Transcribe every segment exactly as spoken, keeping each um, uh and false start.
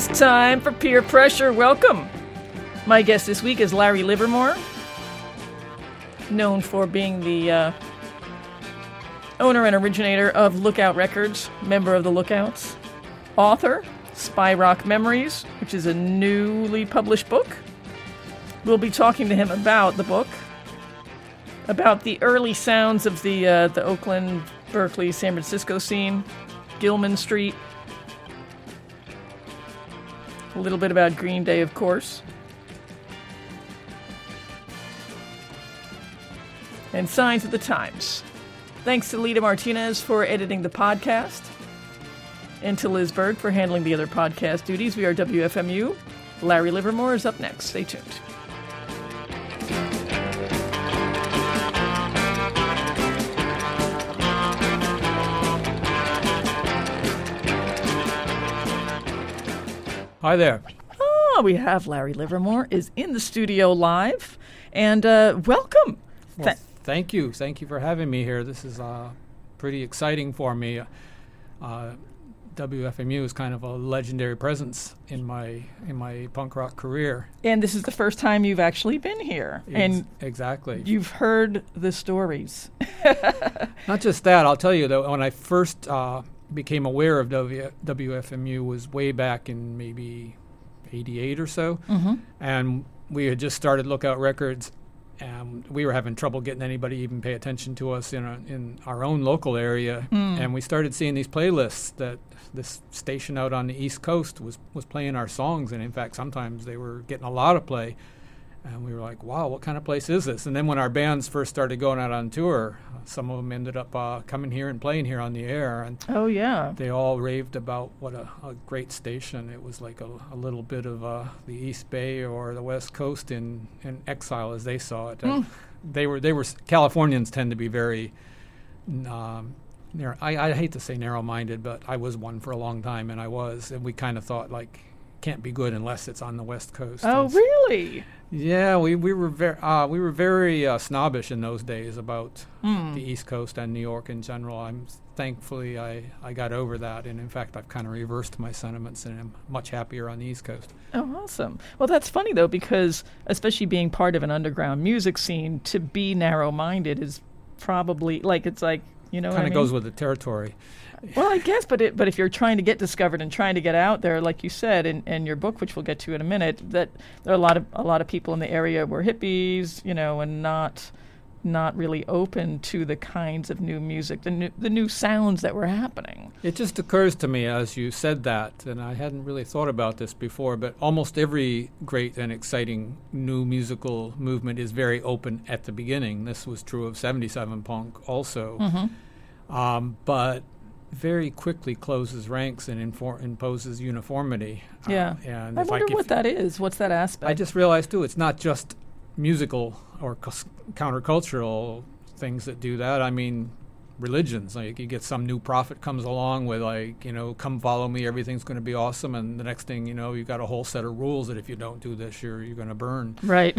It's time for Peer Pressure. Welcome. My guest this week is Larry Livermore, known for being the uh, owner and originator of Lookout Records, member of the Lookouts, author, Spy Rock Memories, which is a newly published book. We'll be talking to him about the book, about the early sounds of the uh, the Oakland, Berkeley, San Francisco scene, Gilman Street, a little bit about Green Day, of course, and signs of the times. Thanks to Lita Martinez for editing the podcast, and to Liz Berg for handling the other podcast duties. We are W F M U. Larry Livermore is up next. Stay tuned. Hi there. Oh, we have Larry Livermore is in the studio live, and uh, welcome. Well, Th- thank you. Thank you for having me here. This is uh, pretty exciting for me. Uh, W F M U is kind of a legendary presence in my in my punk rock career. And this is the first time you've actually been here. Ex- and exactly. You've heard the stories. Not just that. I'll tell you, though, when I first uh, became aware of w- W F M U was way back in maybe eighty-eight or so. Mm-hmm. And we had just started Lookout Records. And we were having trouble getting anybody to even pay attention to us in our, in our own local area. Mm. And we started seeing these playlists that this station out on the East Coast was, was playing our songs. And, in fact, sometimes they were getting a lot of play. And we were like, wow, what kind of place is this? And then when our bands first started going out on tour, uh, some of them ended up uh, coming here and playing here on the air. And oh, yeah. they all raved about what a, a great station. It was like a, a little bit of uh, the East Bay or the West Coast in, in exile as they saw it. Mm. They were, they were, Californians tend to be very, um, narrow, I, I hate to say narrow-minded, but I was one for a long time, and I was. And we kind of thought, like, can't be good unless it's on the West Coast. Oh, and really? Yeah, we, we were very uh, we were very uh, snobbish in those days about Mm. the East Coast and New York in general. I'm thankfully I, I got over that, and in fact I've kind of reversed my sentiments and I'm much happier on the East Coast. Oh, awesome. Well, that's funny though, because especially being part of an underground music scene, to be narrow-minded is probably like it's like you know Kind of what I mean? goes with the territory. Well, I guess, but it, but if you're trying to get discovered and trying to get out there, like you said in, in your book, which we'll get to in a minute, that there are a lot of a lot of people in the area were hippies, you know, and not not really open to the kinds of new music, the new the new sounds that were happening. It just occurs to me as you said that, and I hadn't really thought about this before, but almost every great and exciting new musical movement is very open at the beginning. This was true of seventy-seven punk also. Mm-hmm. Um, but very quickly closes ranks and infor- imposes uniformity. Yeah. Uh, and I if wonder I what that is. What's that aspect? I just realized, too, it's not just musical or c- countercultural things that do that. I mean, religions. Like, you get some new prophet comes along with, like, you know, come follow me, everything's going to be awesome. And the next thing you know, you've got a whole set of rules that if you don't do this, you're, you're going to burn. Right.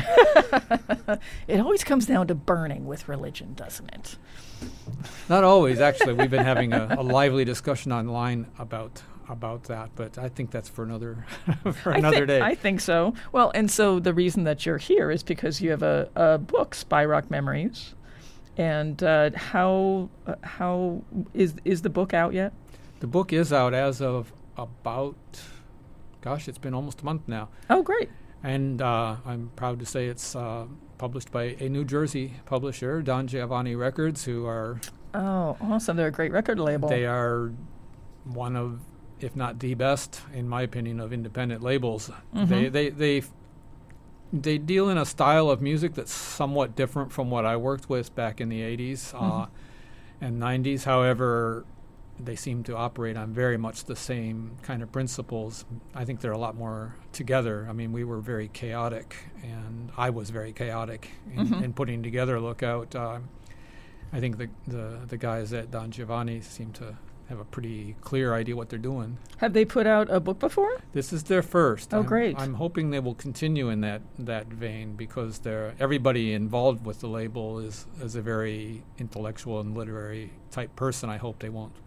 It always comes down to burning with religion, doesn't it? Not always, actually. We've been having a, a lively discussion online about about that, but I think that's for another for I another think, day. I think so. Well, and so the reason that you're here is because you have a, a book, Spy Rock Memories, and uh, how uh, how is is the book out yet? The book is out as of about, gosh, it's been almost a month now. Oh, great. And uh, I'm proud to say it's uh, published by a New Jersey publisher, Don Giovanni Records, who are... Oh, awesome. They're a great record label. They are one of, if not the best, in my opinion, of independent labels. Mm-hmm. They, they, they, they deal in a style of music that's somewhat different from what I worked with back in the eighties uh, Mm-hmm. and nineties. However, they seem to operate on very much the same kind of principles. I think they're a lot more together. I mean, we were very chaotic, and I was very chaotic in, Mm-hmm. in putting together Lookout. Uh, I think the, the the guys at Don Giovanni seem to have a pretty clear idea what they're doing. Have they put out a book before? This is their first. Oh, I'm, great. I'm hoping they will continue in that, that vein because they're, everybody involved with the label is, is a very intellectual and literary type person. I hope they won't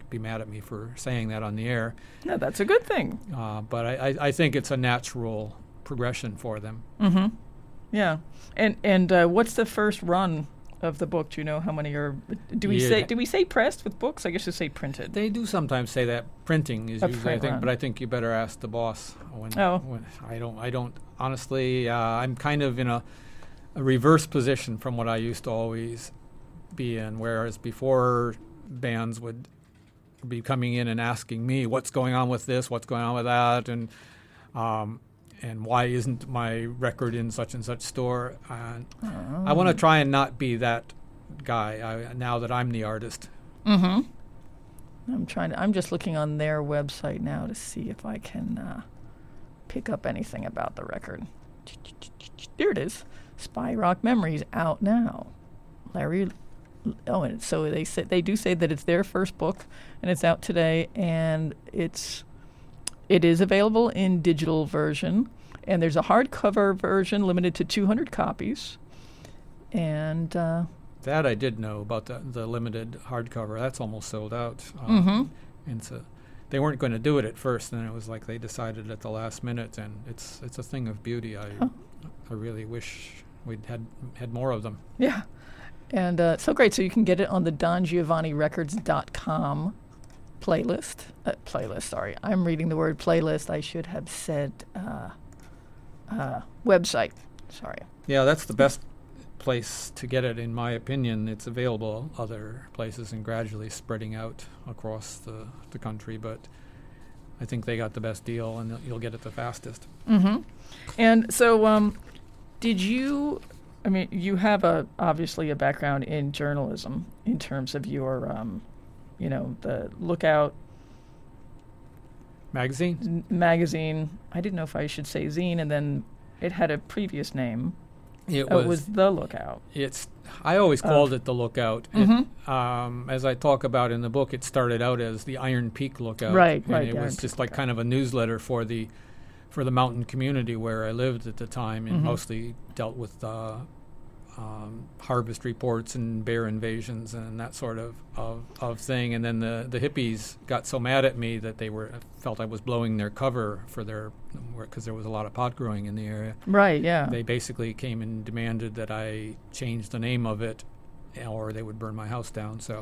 be mad at me for saying that on the air. No, that's a good thing. Uh, but I, I, I think it's a natural progression for them. Mm-hmm. Yeah. And and uh, what's the first run of the book? Do you know how many are? Do we Yeah. say do we say pressed with books? I guess you say printed. They do sometimes say that printing is A usually, I print think, run. but I think you better ask the boss. When, Oh. when I don't, I don't. Honestly, uh, I'm kind of in a, a reverse position from what I used to always be in. Whereas before, bands would be coming in and asking me, "What's going on with this? What's going on with that?" and um, and why isn't my record in such and such store? And Oh. I want to try and not be that guy I, now that I'm the artist. Mm-hmm. I'm trying to. I'm just looking on their website now to see if I can uh, pick up anything about the record. There it is. Spy Rock Memories out now. Larry. Oh, and so they say they do say that it's their first book, and it's out today, and it's it is available in digital version, and there's a hardcover version limited to two hundred copies, and. Uh, That I did know about the, the limited hardcover. That's almost sold out. Um, Mm-hmm. And so they weren't going to do it at first, and it was like they decided at the last minute. And it's it's a thing of beauty. I Huh. I really wish we'd had had more of them. Yeah. And uh, so great. So you can get it on the don giovanni records dot com playlist. Uh, playlist, sorry. I'm reading the word playlist. I should have said uh, uh, website. Sorry. Yeah, that's the best place to get it, in my opinion. It's available other places and gradually spreading out across the, the country, but I think they got the best deal, and you'll get it the fastest. Mm-hmm. And so um, did you, I mean, you have a obviously a background in journalism in terms of your, um, you know, the Lookout Magazine? n- magazine. I didn't know if I should say zine, and then it had a previous name. It Oh, was, it was The Lookout. It's. I always called it the Lookout. It, Mhm. um, as I talk about in the book, it started out as the Iron Peak Lookout. Right, and right, It the was Iron just Peak like Lookout. kind of a newsletter for the for the mountain community where I lived at the time, and Mhm. mostly dealt with uh, um, harvest reports and bear invasions and that sort of, of, of thing. And then the, the hippies got so mad at me that they were felt I was blowing their cover for their because there was a lot of pot growing in the area. Right, yeah. They basically came and demanded that I change the name of it, or they would burn my house down. So,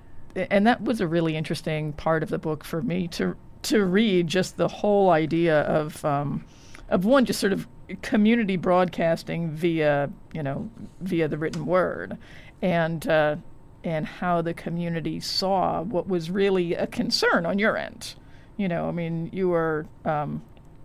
And that was a really interesting part of the book for me to to read, just the whole idea of um, of one, just sort of community broadcasting via, you know, via the written word, and uh, and how the community saw what was really a concern on your end. You know, I mean, you were um,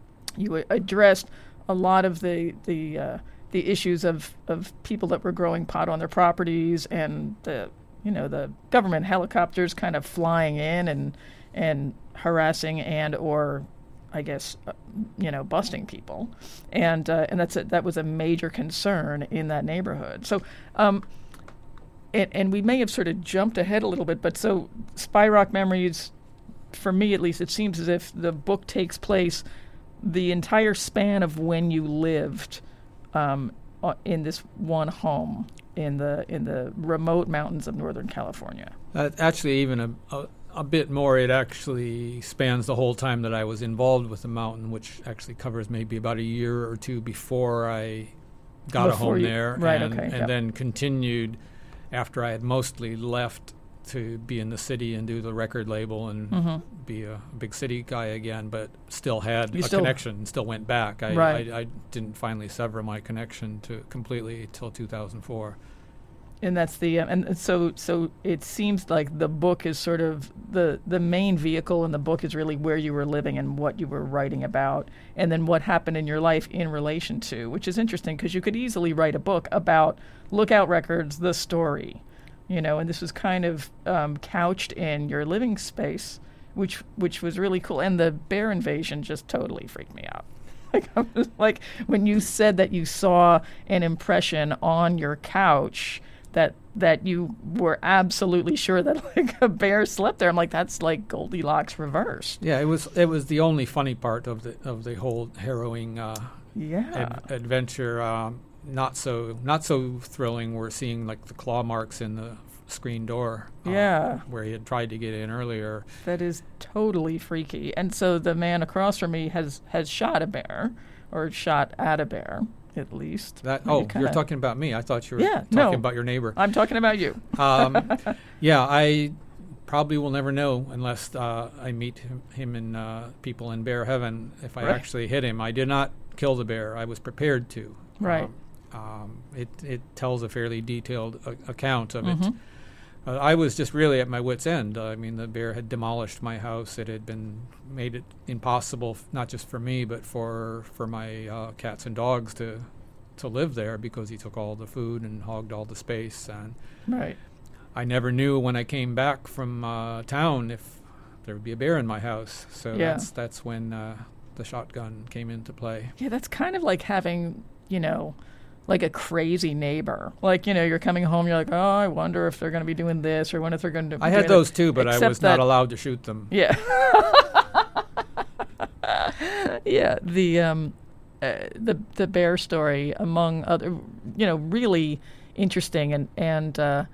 you addressed a lot of the the uh, the issues of, of people that were growing pot on their properties, and the you know the government helicopters kind of flying in and and harassing and or I guess uh, you know busting people, and uh, and that's a, that was a major concern in that neighborhood. So. Um, and, and we may have sort of jumped ahead a little bit, but so Spy Rock Memories, for me at least, it seems as if the book takes place the entire span of when you lived um, uh, in this one home in the in the remote mountains of Northern California. uh, actually, even a, a, a bit more, it actually spans the whole time that I was involved with the mountain, which actually covers maybe about a year or two before I got Before a home you- there. right, and, okay, and yep. then continued after I had mostly left to be in the city and do the record label and Mhm. be a big city guy again, but still had You a still- connection and still went back. I, Right. I, I didn't finally sever my connection to completely till two thousand four. And that's the uh, and so so it seems like the book is sort of the the main vehicle, and the book is really where you were living and what you were writing about, and then what happened in your life in relation to, which is interesting because you could easily write a book about Lookout Records, the story, you know, and this was kind of um, couched in your living space, which which was really cool. And the bear invasion just totally freaked me out. Like, I was like when you said that you saw an impression on your couch that that you were absolutely sure that like a bear slept there. I'm like, that's like Goldilocks reversed. Yeah, it was it was the only funny part of the of the whole harrowing uh, Yeah. ad- adventure. Um, not so not so thrilling. We're seeing like the claw marks in the screen door. uh, Yeah. Where he had tried to get in earlier. That is totally freaky. And so the man across from me has, has shot a bear, or shot at a bear, at least. That You oh, kinda- you're talking about me. I thought you were Yeah, talking no. about your neighbor. I'm talking about you. Um, yeah, I probably will never know unless uh, I meet him, him and uh, people in bear heaven if I Right. actually hit him. I did not kill the bear. I was prepared to. Right. Um, um, it it tells a fairly detailed uh, account of it. Mhm. Uh, I was just really at my wit's end. Uh, I mean, the bear had demolished my house. It had been made it impossible, f- not just for me, but for for my uh, cats and dogs to to live there because he took all the food and hogged all the space. And Right. I never knew when I came back from uh, town if there would be a bear in my house. So Yeah. that's that's when uh, the shotgun came into play. Yeah, that's kind of like having, you know, like a crazy neighbor. Like, you know, you're coming home, you're like, oh, I wonder if they're going to be doing this or when if they're going to. I had those too, but I Except was not that- allowed to shoot them. Yeah. Yeah. The um, uh, the the bear story, among other, you know, really interesting, and and uh,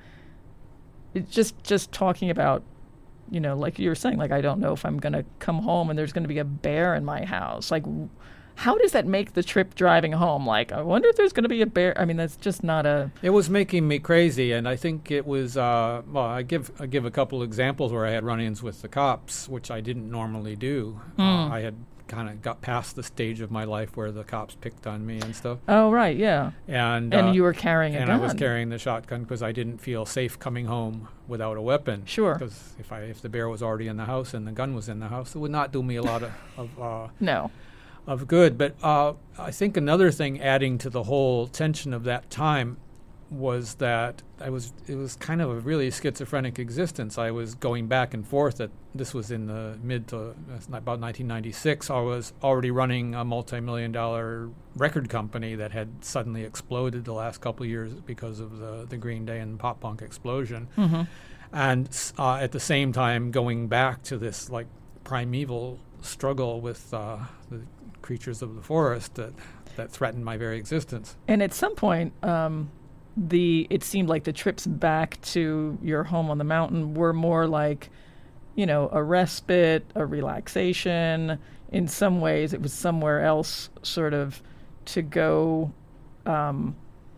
it just just talking about, you know, like you were saying, like I don't know if I'm going to come home and there's going to be a bear in my house. Like, w- how does that make the trip driving home? Like, I wonder if there's going to be a bear. I mean, that's just not a. It was making me crazy, and I think it was. Uh, well, I give I give a couple examples where I had run-ins with the cops, which I didn't normally do. Uh, Mm. I had kind of got past the stage of my life where the cops picked on me and stuff, Oh, right, yeah. and And uh, you were carrying a and gun. I was carrying the shotgun because I didn't feel safe coming home without a weapon. Sure. Because if I if the bear was already in the house and the gun was in the house, it would not do me a lot of of, uh, No. of good. But uh, I think another thing adding to the whole tension of that time was that I was it was kind of a really schizophrenic existence. I was going back and forth. That this was in the mid to uh, about nineteen ninety-six. I was already running a multi-million dollar record company that had suddenly exploded the last couple of years because of the the Green Day and pop punk explosion, Mm-hmm. and s- uh, at the same time going back to this like primeval struggle with uh, the creatures of the forest that that threatened my very existence. And at some point, um, the it seemed like the trips back to your home on the mountain were more like, you know, a respite, a relaxation. In some ways, it was somewhere else, sort of, to go um,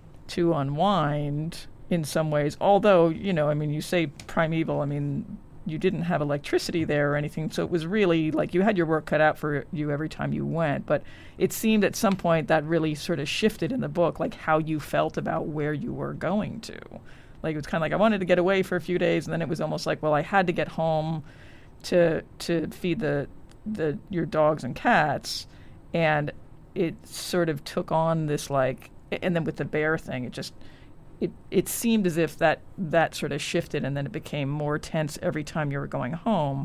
to unwind. In some ways, although you know, I mean, you say primeval. I mean, you didn't have electricity there or anything, so it was really like you had your work cut out for you every time you went. But it seemed at some point that really sort of shifted in the book, like how you felt about where you were going to. Like it was kind of like I wanted to get away for a few days, and then it was almost like, well, I had to get home to to feed the the your dogs and cats, and it sort of took on this like, and then with the bear thing, it just. It, it seemed as if that, that sort of shifted, and then it became more tense every time you were going home.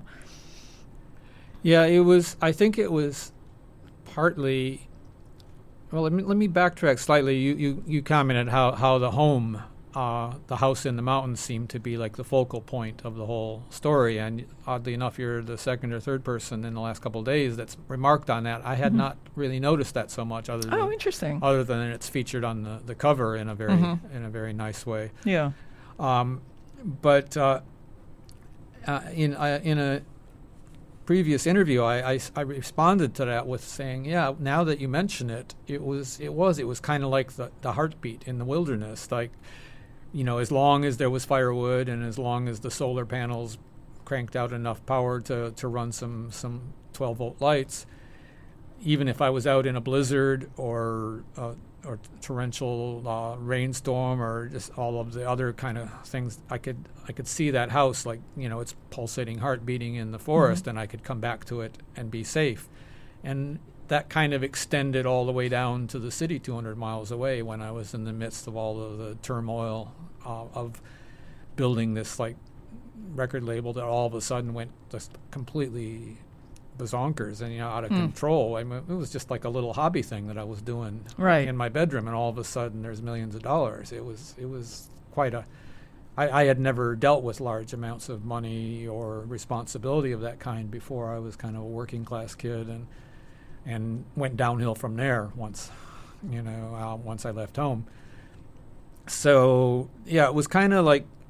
Yeah, it was. I think it was partly. Well, let me let me backtrack slightly. You you, you commented how, how the home, uh, the house in the mountains, seemed to be like the focal point of the whole story. And oddly enough, you're the second or third person in the last couple of days that's remarked on that. I had Mhm. not really noticed that so much, other than Oh, interesting. other than it's featured on the, the cover in a very Mhm. in a very nice way. Yeah. Um, but uh, uh, in uh, in a previous interview, I, I s- I responded to that with saying, "Yeah, now that you mention it, it was it was it was kind of like the, the heartbeat in the wilderness. Like, you know, as long as there was firewood and as long as the solar panels cranked out enough power to, to run some some twelve volt lights, even if I was out in a blizzard or uh, or torrential uh, rainstorm or just all of the other kind of things, I could I could see that house, like, you know, its pulsating heart beating in the forest, Mhm. and I could come back to it and be safe. And that kind of extended all the way down to the city two hundred miles away when I was in the midst of all of the turmoil uh, of building this like record label that all of a sudden went just completely bazonkers and, you know, out of Hmm. control. I mean, it was just like a little hobby thing that I was doing Right. in my bedroom, and all of a sudden there's millions of dollars. It was it was quite a. I, I had never dealt with large amounts of money or responsibility of that kind before. I was kind of a working class kid, and and went downhill from there once, you know, uh, once I left home. So yeah, it was kind of like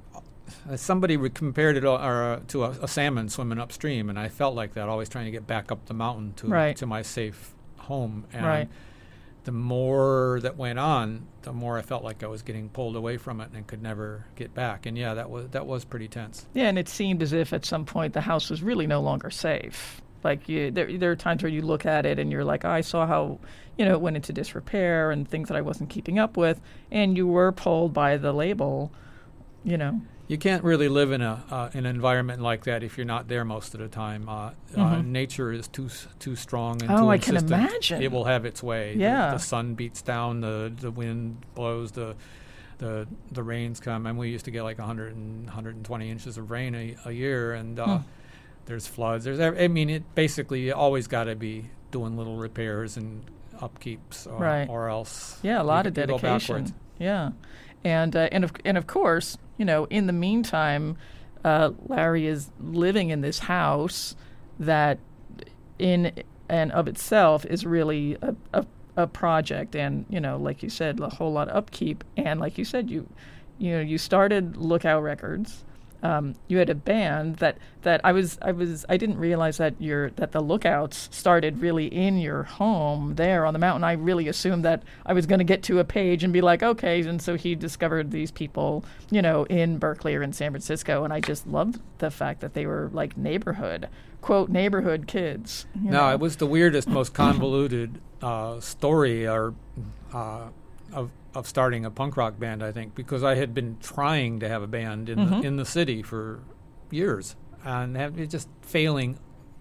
uh, somebody re- compared it uh, or, to a, a salmon swimming upstream, and I felt like that, always trying to get back up the mountain to Right. to my safe home. And Right. the more that went on, the more I felt like I was getting pulled away from it and could never get back. And yeah, that was that was pretty tense. Yeah, and it seemed as if at some point the house was really no longer safe. Like you, there, there are times where you look at it and you're like, oh, I saw how, you know, it went into disrepair and things that I wasn't keeping up with, and you were pulled by the label, you know. You can't really live in a uh, an environment like that if you're not there most of the time. Uh, Mhm. uh, nature is too s- too strong and Oh, too I can insistent. imagine. It will have its way. The- Yeah. the, sun beats down, the the wind blows, the the the rains come, and we used to get like one hundred and one hundred twenty inches of rain a, a year, and uh, Hmm. there's floods. There's ev- I mean, it basically you always got to be doing little repairs and upkeeps, or, Right. or else Yeah, a you lot g- of you go dedication. backwards. Yeah, and uh, and of and of course, you know, in the meantime, uh, Larry is living in this house that, in and of itself, is really a, a a project, and you know, like you said, a whole lot of upkeep, and like you said, you you know, you started Lookout Records. Um, you had a band that, that I was I was I didn't realize that your that the Lookouts started really in your home there on the mountain. I really assumed that I was going to get to a page and be like, okay, and so he discovered these people, you know, in Berkeley or in San Francisco, and I just loved the fact that they were like neighborhood, quote, neighborhood kids. you No, know. it was the weirdest, most convoluted uh, story or uh, of of starting a punk rock band, I think, because I had been trying to have a band in Mhm. the in the city for years and have, it just failing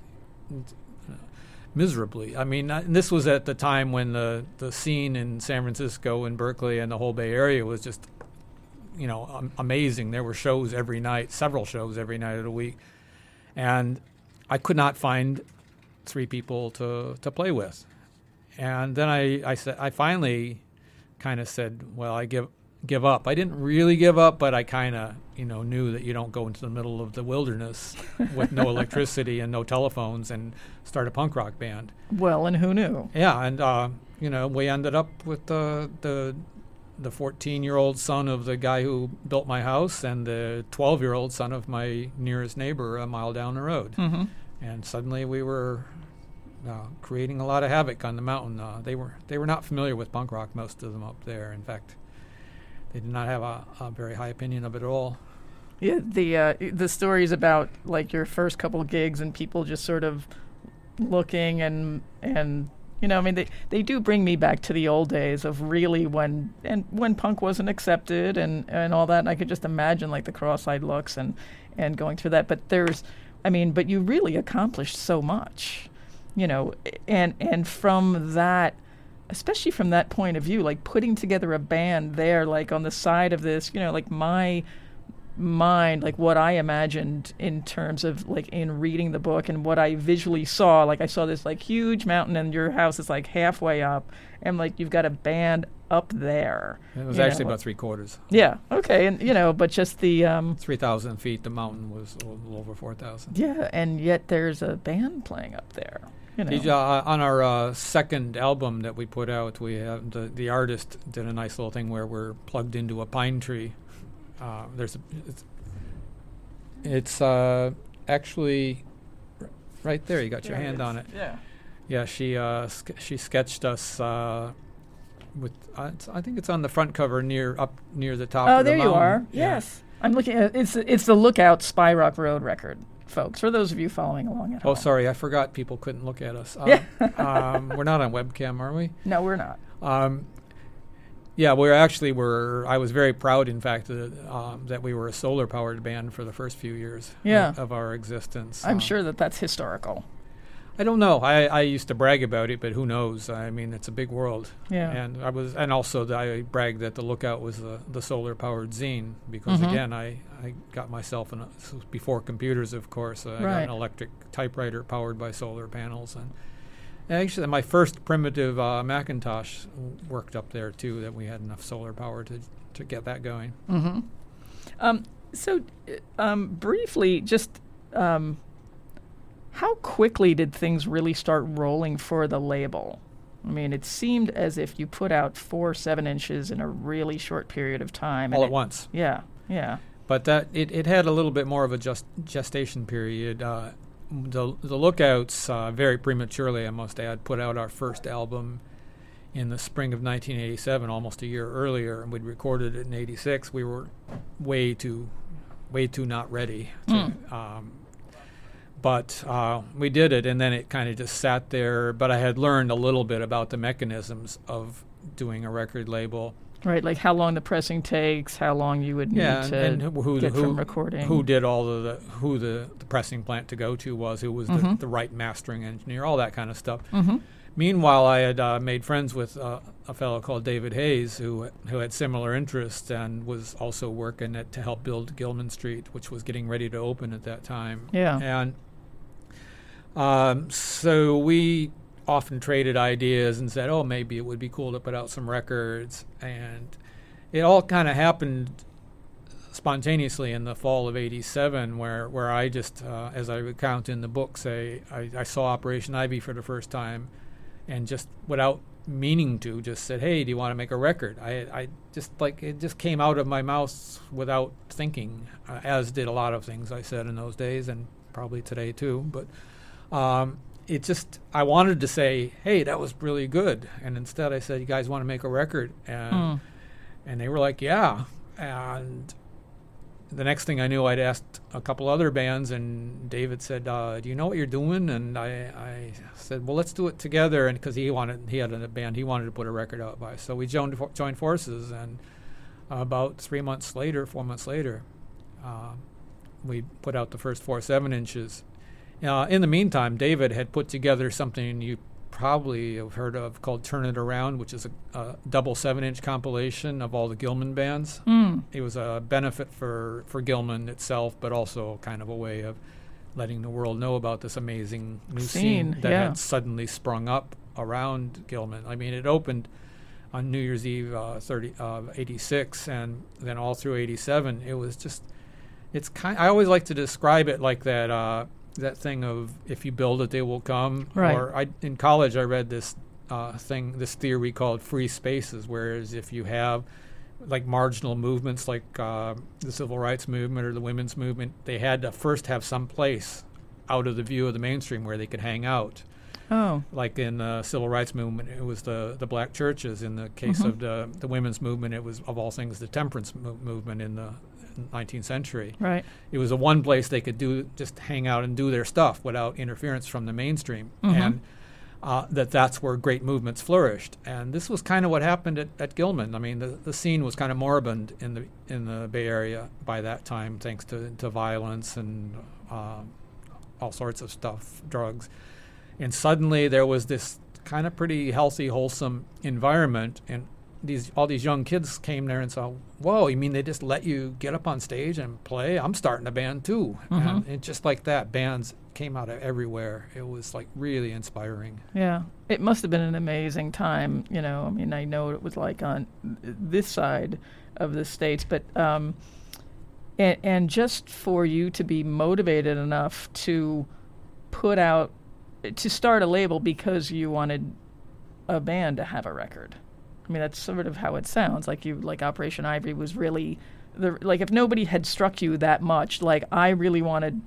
uh, miserably. I mean, uh, and this was at the time when the the scene in San Francisco and Berkeley and the whole Bay Area was just, you know, um, amazing. There were shows every night, several shows every night of the week, and I could not find three people to, to play with. And then I, I said I finally kind of said, well, I give give up. I didn't really give up, but I kind of, you know, knew that you don't go into the middle of the wilderness with no electricity and no telephones and start a punk rock band. Well, and who knew? Yeah, and uh, you know, we ended up with the the the fourteen-year-old son of the guy who built my house and the twelve-year-old son of my nearest neighbor a mile down the road. Mm-hmm. And suddenly we were uh, creating a lot of havoc on the mountain. Uh, they were they were not familiar with punk rock, most of them up there. In fact, they did not have a, a very high opinion of it at all. Yeah, the uh, the stories about like your first couple gigs and people just sort of looking and and you know, I mean, they, they do bring me back to the old days of really when and when punk wasn't accepted and, and all that. And I could just imagine like the cross-eyed looks and, and going through that. But there's, I mean, but you really accomplished so much, you know, and and from that, especially from that point of view, like putting together a band there, like on the side of this, you know, like my mind, like what I imagined in terms of like in reading the book and what I visually saw, like I saw this like huge mountain and your house is like halfway up and like you've got a band up there. It was you actually know. about three quarters. Yeah, okay, and you know, but just the um three thousand feet. The mountain was a little over four thousand. yeah, and yet there's a band playing up there. You know. Did you, uh, on our uh, second album that we put out, we have the the artist did a nice little thing where we're plugged into a pine tree. Uh, there's a, it's, it's uh, actually r- right there. You got your There hand is. on it. Yeah. Yeah, she uh, sk- she sketched us uh, with. Uh, it's, I think it's on the front cover near up near the top. Oh, of the there you mountain. are. Yeah. Yes. I'm looking at it's it's the Lookout Spy Rock Road record, folks, for those of you following along at Oh, home. sorry, I forgot people couldn't look at us. Um, Yeah. um, we're not on webcam, are we? No, we're not. Um, yeah, we're actually were. I was very proud, in fact, that, um, that we were a solar-powered band for the first few years Yeah. of, of our existence. I'm Um, sure that that's historical. I don't know. I, I used to brag about it, but who knows? I mean, it's a big world. Yeah. And I was, and also the, I bragged that the Lookout was the, the solar-powered zine because Mhm. again, I, I got myself in a, this was before computers, of course. Uh, I got Right. an electric typewriter powered by solar panels, and actually, my first primitive uh, Macintosh worked up there too. That we had enough solar power to to get that going. Mm-hmm. Um, so, uh, um, briefly, just um, how quickly did things really start rolling for the label? I mean, it seemed as if you put out four seven inches in a really short period of time. All and at it- once. Yeah, yeah. but that it, it had a little bit more of a just gestation period. Uh, the the Lookouts uh, very prematurely, I must add, put out our first album in the spring of nineteen eighty-seven, almost a year earlier, and we'd recorded it in eighty-six. We were way too, way too not ready. To, Mm. um, but uh, we did it, and then it kind of just sat there. But I had learned a little bit about the mechanisms of doing a record label. Right, like how long the pressing takes, how long you would need Yeah, to and who, who, get who, from recording. who did all of the, who the, the pressing plant to go to was, who was Mhm. the, the right mastering engineer, all that kind of stuff. Mhm. Meanwhile, I had uh, made friends with uh, a fellow called David Hayes, who who had similar interests and was also working at, to help build Gilman Street, which was getting ready to open at that time. Yeah. And um, so we often traded ideas and said, oh, maybe it would be cool to put out some records. And it all kind of happened spontaneously in the fall of eighty-seven, where, where I just, uh, as I recount in the book, say, I, I saw Operation Ivy for the first time and just without meaning to just said, hey, do you want to make a record? I, I just like, it just came out of my mouth without thinking, uh, as did a lot of things I said in those days and probably today too. But um, it just, I wanted to say, hey, that was really good. And instead I said, you guys want to make a record? And, Mm. and they were like, yeah. And the next thing I knew, I'd asked a couple other bands, and David said, uh, do you know what you're doing? And I, I said, well, let's do it together. And because he wanted, he had a band he wanted to put a record out by. So we joined, joined forces, and uh, about three months later, four months later, uh, we put out the first four seven inches. Uh, in the meantime, David had put together something you probably have heard of called Turn It Around, which is a, a double seven-inch compilation of all the Gilman bands. Mm. It was a benefit for, for Gilman itself, but also kind of a way of letting the world know about this amazing new scene, Scene, that yeah. had suddenly sprung up around Gilman. I mean, it opened on New Year's Eve uh, thirty, uh, eighty-six, and then all through eighty-seven. It was just, it's kind. I always like to describe it like that. Uh, that thing of if you build it, they will come. Right. Or I, in college, I read this uh, thing, this theory called free spaces, whereas if you have like marginal movements like uh, the civil rights movement or the women's movement, they had to first have some place out of the view of the mainstream where they could hang out. Oh. Like in the civil rights movement, it was the, the black churches. In the case Mhm. of the, the women's movement, it was, of all things, the temperance mo- movement in the nineteenth century. Right. It was the one place they could do just hang out and do their stuff without interference from the mainstream, Mhm. and uh, that that's where great movements flourished. And this was kind of what happened at, at Gilman. I mean, the, the scene was kind of moribund in the in the Bay Area by that time, thanks to, to violence and uh, all sorts of stuff, drugs. And suddenly there was this kind of pretty healthy, wholesome environment, and these all these young kids came there and saw, whoa, you mean they just let you get up on stage and play? I'm starting a band too. Mhm. And, and just like that, bands came out of everywhere. It was like really inspiring. Yeah. It must have been an amazing time, you know. I mean, I know what it was like on this side of the States, but um, and, and just for you to be motivated enough to put out, to start a label because you wanted a band to have a record. I mean, that's sort of how it sounds. Like you, like Operation Ivy was really, the like if nobody had struck you that much, like I really want to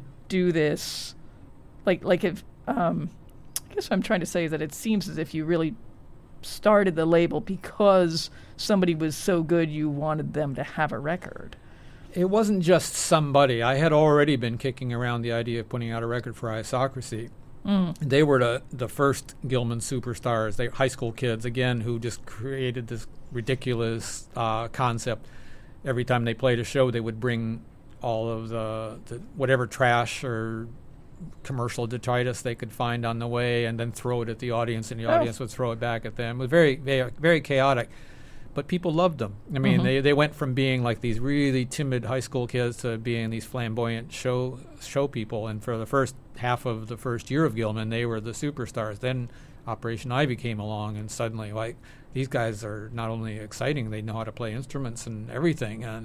do this, like like if um, I guess what I'm trying to say is that it seems as if you really started the label because somebody was so good you wanted them to have a record. It wasn't just somebody. I had already been kicking around the idea of putting out a record for Isocracy. Mm. They were the, the first Gilman superstars. They high school kids, again, who just created this ridiculous uh, concept. Every time they played a show, they would bring all of the, the whatever trash or commercial detritus they could find on the way and then throw it at the audience, and the Oh. audience would throw it back at them. It was very, very, very chaotic. But people loved them. I mean, Mhm. they, they went from being like these really timid high school kids to being these flamboyant show show people. And for the first half of the first year of Gilman, they were the superstars. Then Operation Ivy came along, and suddenly, like, these guys are not only exciting, they know how to play instruments and everything. And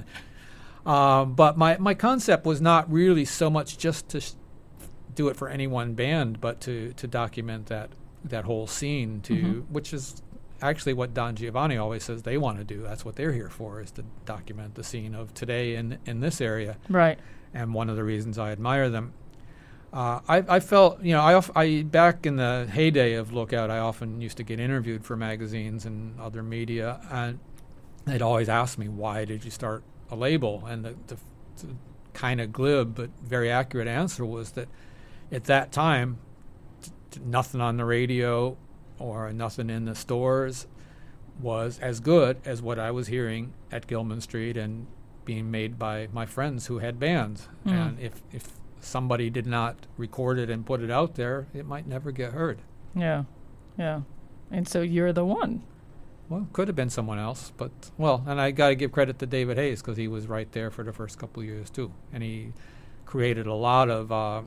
um, but my, my concept was not really so much just to sh- do it for any one band, but to, to document that that whole scene, to Mhm. which is actually what Don Giovanni always says they want to do. That's what they're here for, is to document the scene of today in in this area. Right. And one of the reasons I admire them. Uh, I, I felt, you know, I, of, I back in the heyday of Lookout, I often used to get interviewed for magazines and other media, and they'd always ask me, why did you start a label? And the, the, the kind of glib but very accurate answer was that at that time, t- t- nothing on the radio or nothing in the stores was as good as what I was hearing at Gilman Street and being made by my friends who had bands. Mm. And if, if somebody did not record it and put it out there, it might never get heard. Yeah, yeah. And so you're the one. Well, could have been someone else, but, well, and I got to give credit to David Hayes because he was right there for the first couple of years, too. And he created a lot of uh,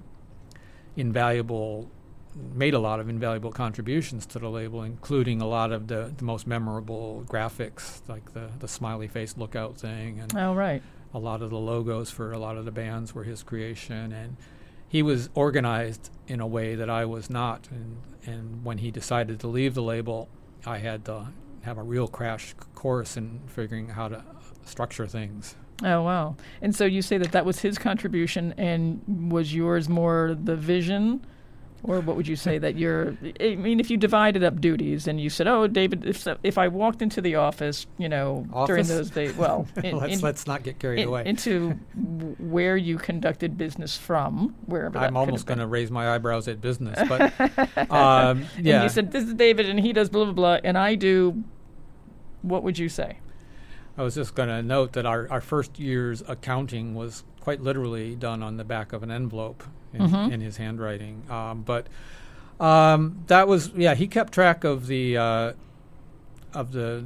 invaluable, made a lot of invaluable contributions to the label, including a lot of the, the most memorable graphics, like the, the smiley face Lookout thing. And oh, right. A lot of the logos for a lot of the bands were his creation. And he was organized in a way that I was not. And, and when he decided to leave the label, I had to have a real crash course in figuring how to structure things. Oh, wow. And so you say that that was his contribution, and was yours more the vision? Or what would you say that you're, I mean, if you divided up duties and you said, oh, David, if so, if I walked into the office, you know, office? during those days, well, in, let's, in, let's not get carried in, away. Into where you conducted business from, wherever that I'm almost going to been. raise my eyebrows at business, but um, yeah. And you said, this is David, and he does blah, blah, blah, and I do, what would you say? I was just going to note that our, our first year's accounting was quite literally done on the back of an envelope in, mm-hmm. in his handwriting. Um, but um, that was, yeah, he kept track of the, uh, of the,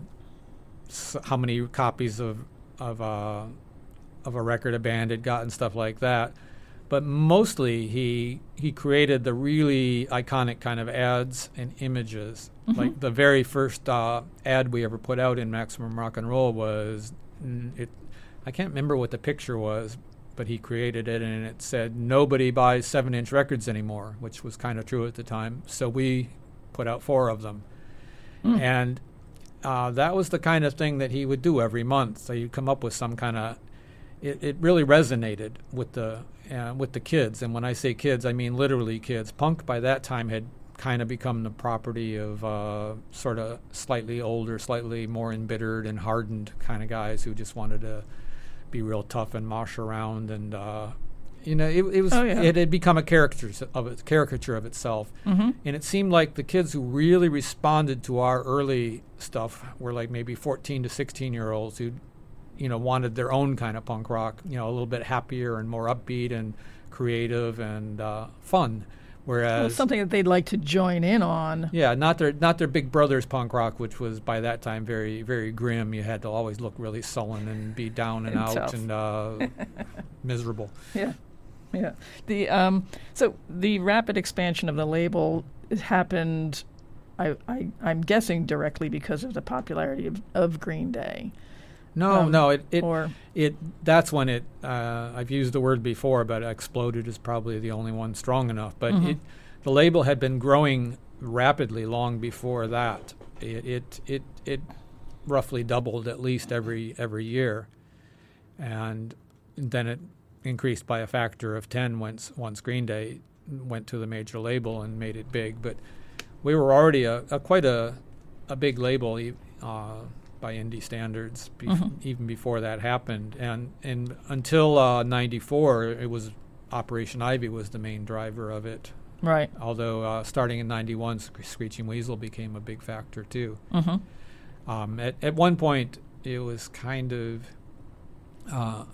s- how many copies of, of, uh, of a record a band had gotten, stuff like that. But mostly he, he created the really iconic kind of ads and images. Mm-hmm. Like the very first uh, ad we ever put out in Maximum Rock and Roll was, mm, it. I can't remember what the picture was, but he created it, and it said, nobody buys seven-inch records anymore, which was kind of true at the time. So we put out four of them. Mm. And uh, that was the kind of thing that he would do every month. So you'd come up with some kind of, it, it really resonated with the uh, with the kids. And when I say kids, I mean literally kids. Punk by that time had kind of become the property of uh, sort of slightly older, slightly more embittered and hardened kind of guys who just wanted to be real tough and mosh around, and uh, you know, it, it was oh, yeah. it had become a caricature of it, caricature of itself, mm-hmm. and it seemed like the kids who really responded to our early stuff were like maybe fourteen to sixteen year olds who, you know, wanted their own kind of punk rock, you know, a little bit happier and more upbeat and creative and uh, fun. Whereas well, something that they'd like to join in on. Yeah, not their not their Big Brothers punk rock, which was by that time very very grim. You had to always look really sullen and be down and, and out tough. and uh, miserable. Yeah, yeah. The um, so the rapid expansion of the label happened. I, I I'm guessing directly because of the popularity of, of Green Day. No, um, no, it it, or it that's when it. Uh, I've used the word before, but exploded is probably the only one strong enough. But mm-hmm. it, the label had been growing rapidly long before that. It it it, it roughly doubled at least every every year, and then it increased by a factor of ten once once Green Day went to the major label and made it big. But we were already a, a quite a a big label. Uh, by indie standards, bef- mm-hmm. even before that happened. And and until uh, ninety-four, it was Operation Ivy was the main driver of it. Right. Although uh, starting in ninety-one, Sc- Screeching Weasel became a big factor too. Mm-hmm. Um, at, at one point, it was kind of, uh,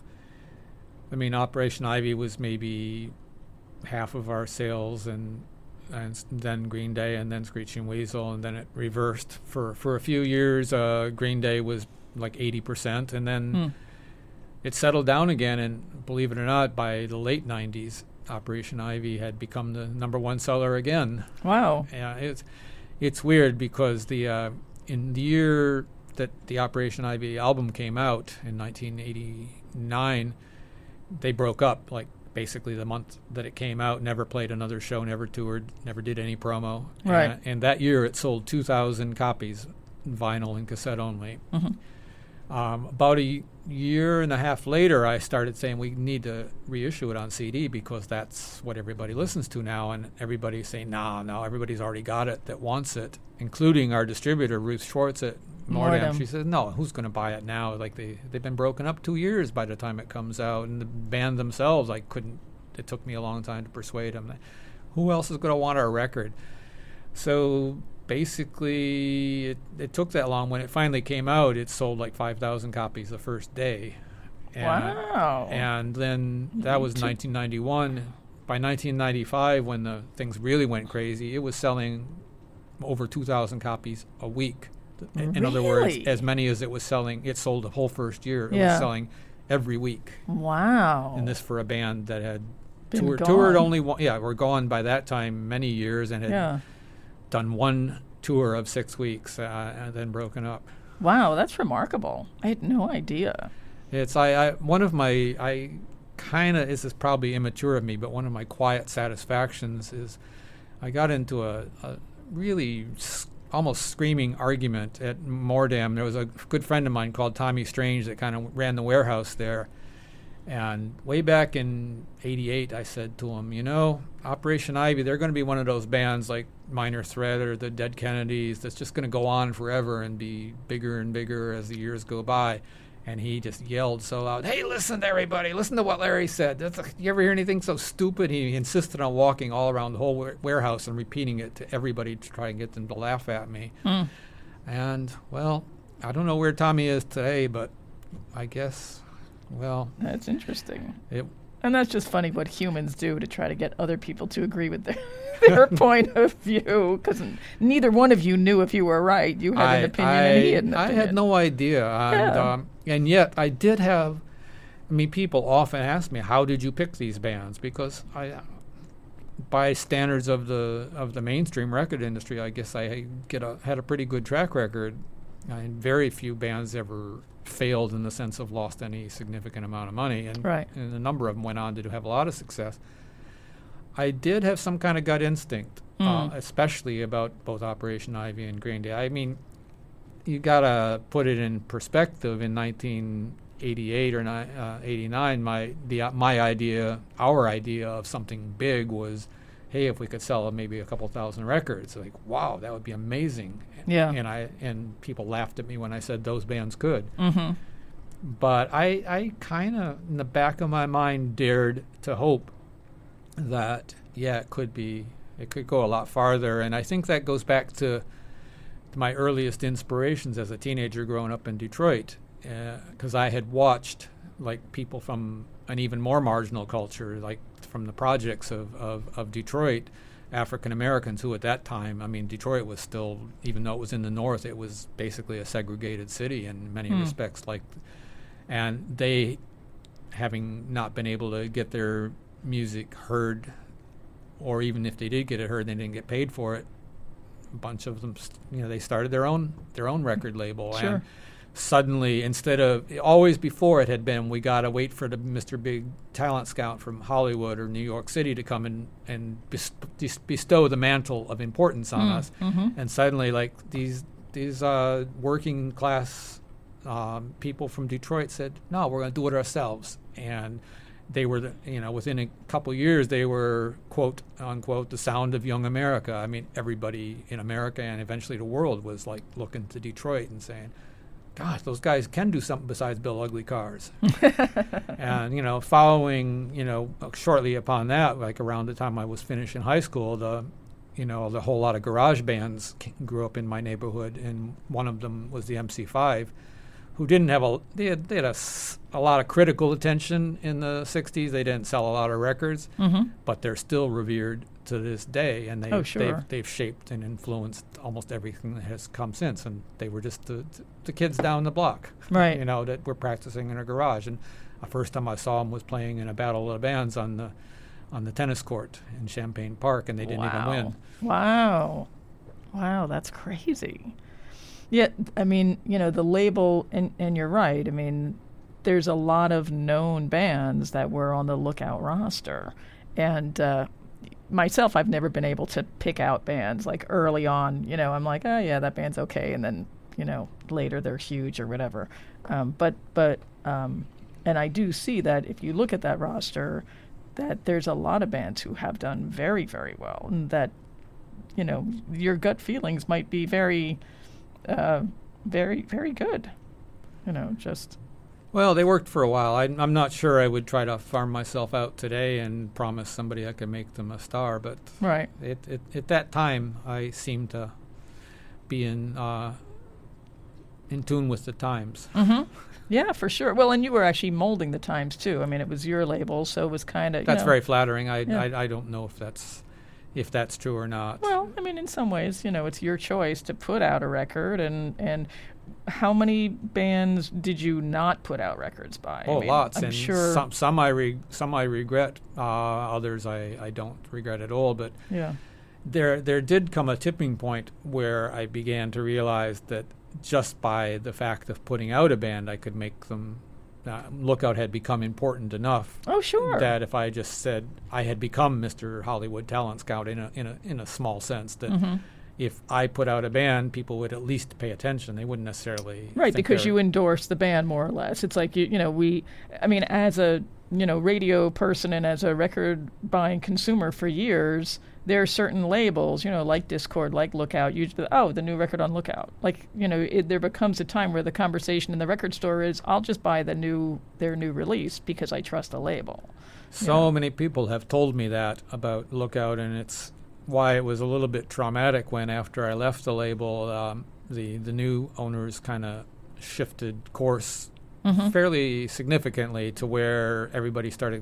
I mean, Operation Ivy was maybe half of our sales, and and s- then Green Day, and then Screeching Weasel, and then it reversed. For, for a few years, uh, Green Day was like eighty percent, and then mm. it settled down again, and believe it or not, by the late nineties, Operation Ivy had become the number one seller again. Wow. Yeah, it's, it's weird because the uh, in the year that the Operation Ivy album came out in nineteen eighty-nine, they broke up, like, basically the month that it came out, never played another show, never toured, never did any promo. Right. And, and that year it sold two thousand copies vinyl and cassette only. Mm-hmm. Um, about a year and a half later, I started saying we need to reissue it on C D because that's what everybody listens to now. And everybody's saying, no, no, everybody's already got it that wants it, including our distributor, Ruth Schwartz at Mordam. Mordam. She says, no, who's going to buy it now? Like they, they've been broken up two years by the time it comes out. And the band themselves, I couldn't, it took me a long time to persuade them. Who else is going to want our record? So basically, it, it took that long. When it finally came out, it sold like five thousand copies the first day. And, Wow. And then that was nineteen ninety-one. By nineteen ninety-five, when the things really went crazy, it was selling over two thousand copies a week. In, in other words, Really? as many as it was selling, it sold the whole first year. It Yeah. was selling every week. Wow. And this for a band that had Been toured, toured gone. only one, yeah, were gone by that time many years and had Yeah. done one tour of six weeks uh, and then broken up. Wow, that's remarkable. I had no idea. It's I, I one of my I kind of this is probably immature of me, but one of my quiet satisfactions is I got into a, a really s- almost screaming argument at Mordam. There was a good friend of mine called Tommy Strange that kind of ran the warehouse there. And way back in eighty-eight, I said to him, you know, Operation Ivy, they're going to be one of those bands like Minor Threat or the Dead Kennedys that's just going to go on forever and be bigger and bigger as the years go by. And he just yelled so loud, hey, listen to everybody, listen to what Larry said. That's a, you ever hear anything so stupid? He insisted on walking all around the whole wa- warehouse and repeating it to everybody to try and get them to laugh at me. Mm. And, well, I don't know where Tommy is today, but I guess, well, That's interesting. it And that's just funny what humans do to try to get other people to agree with their, their point of view, because neither one of you knew if you were right. You had I, an opinion I, and he had an I opinion. had no idea. And, Yeah. um, and yet I did have, I mean, people often ask me, how did you pick these bands? Because I, by standards of the of the mainstream record industry, I guess I get a, had a pretty good track record. I mean, very few bands ever failed in the sense of lost any significant amount of money. And, Right. and a number of them went on to have a lot of success. I did have some kind of gut instinct, uh, Mm. especially about both Operation Ivy and Green Day. I mean, you gotta put it in perspective. In nineteen eighty-eight or ni- uh, eighty-nine, my the uh, my idea, our idea of something big was, hey, if we could sell maybe a couple thousand records, like, wow, that would be amazing. Yeah. And I and people laughed at me when I said those bands could. Mm-hmm. But I I kind of in the back of my mind dared to hope that yeah, it could be, it could go a lot farther. And I think that goes back to my earliest inspirations as a teenager growing up in Detroit, because I had watched like people from an even more marginal culture, like from the projects of, of, of Detroit, African Americans who at that time, I mean, Detroit was still, even though it was in the north, it was basically a segregated city in many Hmm. respects. Like, and they, having not been able to get their music heard, or even if they did get it heard, they didn't get paid for it. A bunch of them, st- you know, they started their own their own record label, Sure. and suddenly, instead of always before it had been, we gotta wait for the Mister Big talent scout from Hollywood or New York City to come in and bes- dis- bestow the mantle of importance on Mm, us, mhm. and suddenly, like these these uh, working class um, people from Detroit said, "No, we're gonna do it ourselves," and they were, the, you know, within a couple years, they were, quote, unquote, the sound of young America. I mean, everybody in America and eventually the world was, like, looking to Detroit and saying, gosh, those guys can do something besides build ugly cars. And, you know, following, you know, shortly upon that, like around the time I was finishing high school, the, you know, the whole lot of garage bands c- grew up in my neighborhood, and one of them was the M C five, who didn't have a, they had, they had a, s- a lot of critical attention in the sixties. They didn't sell a lot of records, Mm-hmm. but they're still revered to this day, and they, Oh, sure. they've, they've shaped and influenced almost everything that has come since. And they were just the, the kids down the block, Right. you know, that were practicing in a garage. And the first time I saw them was playing in a battle of the bands on the on the tennis court in Champaign Park, and they didn't wow. even win. Wow. Wow, that's crazy. Yeah, I mean, you know, the label, and, and you're right. I mean, there's a lot of known bands that were on the Lookout roster. And uh, myself, I've never been able to pick out bands like early on. You know, I'm like, oh, yeah, that band's okay. And then, you know, later they're huge or whatever. Um, but, but, um, and I do see that if you look at that roster, that there's a lot of bands who have done very, very well, and that, you know, your gut feelings might be very, uh, very, very good. You know, just... Well, they worked for a while. I, I'm not sure I would try to farm myself out today and promise somebody I could make them a star, but right. it, it, at that time, I seemed to be in uh, in tune with the times. Mm-hmm. Yeah, for sure. Well, and you were actually molding the times, too. I mean, it was your label, so it was kind of... That's know, very flattering. I, yeah. I, I don't know if that's if that's true or not. Well, I mean, in some ways, you know, it's your choice to put out a record, and... and how many bands did you not put out records by? Oh, I mean, lots. I'm and sure some some I re- some I regret. Uh, others I, I don't regret at all. But yeah. there there did come a tipping point where I began to realize that just by the fact of putting out a band, I could make them. Uh, Lookout had become important enough. Oh, sure. That if I just said I had become Mister Hollywood Talent Scout in a in a in a small sense, that. Mm-hmm. If I put out a band, people would at least pay attention. They wouldn't necessarily right because you endorse the band more or less. It's like you, you know, we. I mean, as a you know radio person and as a record buying consumer for years, there are certain labels, you know, like Discord, like Lookout. You just, oh, the new record on Lookout. Like you know, it, there becomes a time where the conversation in the record store is, I'll just buy the new their new release because I trust the label. So you know? Many people have told me that about Lookout, and it's. Why it was a little bit traumatic when after I left the label, um, the the new owners kind of shifted course mm-hmm. fairly significantly to where everybody started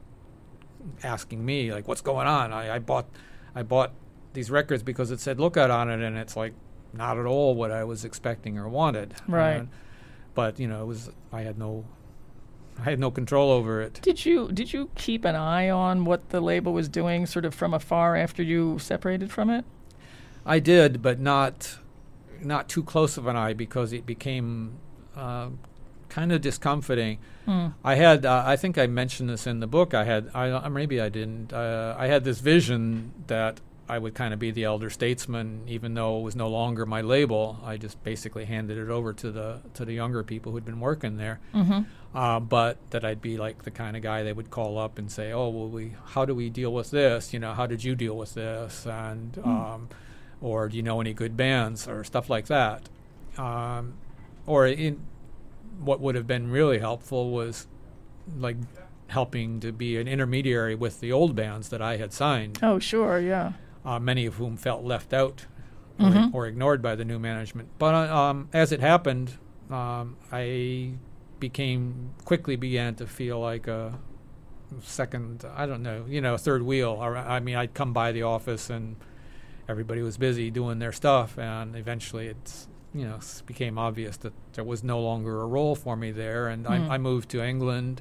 asking me like, "What's going on?" I, I bought I bought these records because it said Lookout on it, and it's like not at all what I was expecting or wanted. Right. Uh, but you know, it was I had no. I had no control over it. Did you did you keep an eye on what the label was doing sort of from afar after you separated from it? I did, but not not too close of an eye because it became uh, kind of discomforting. Mm. I had uh, I think I mentioned this in the book. I had I maybe I didn't. Uh, I had this vision that I would kind of be the elder statesman, even though it was no longer my label. I just basically handed it over to the to the younger people who'd been working there. Mm-hmm. Uh, but that I'd be like the kind of guy they would call up and say, "Oh, well, we how do we deal with this? You know, how did you deal with this? And mm. um, or do you know any good bands or stuff like that?" Um, or in what would have been really helpful was like helping to be an intermediary with the old bands that I had signed. Oh, sure, yeah. Uh, many of whom felt left out mm-hmm. or, or ignored by the new management. But uh, um, as it happened, um, I became quickly began to feel like a second, I don't know, you know, third wheel. Or, I mean, I'd come by the office and everybody was busy doing their stuff, and eventually it's, you know, it became obvious that there was no longer a role for me there, and mm. I, I moved to England.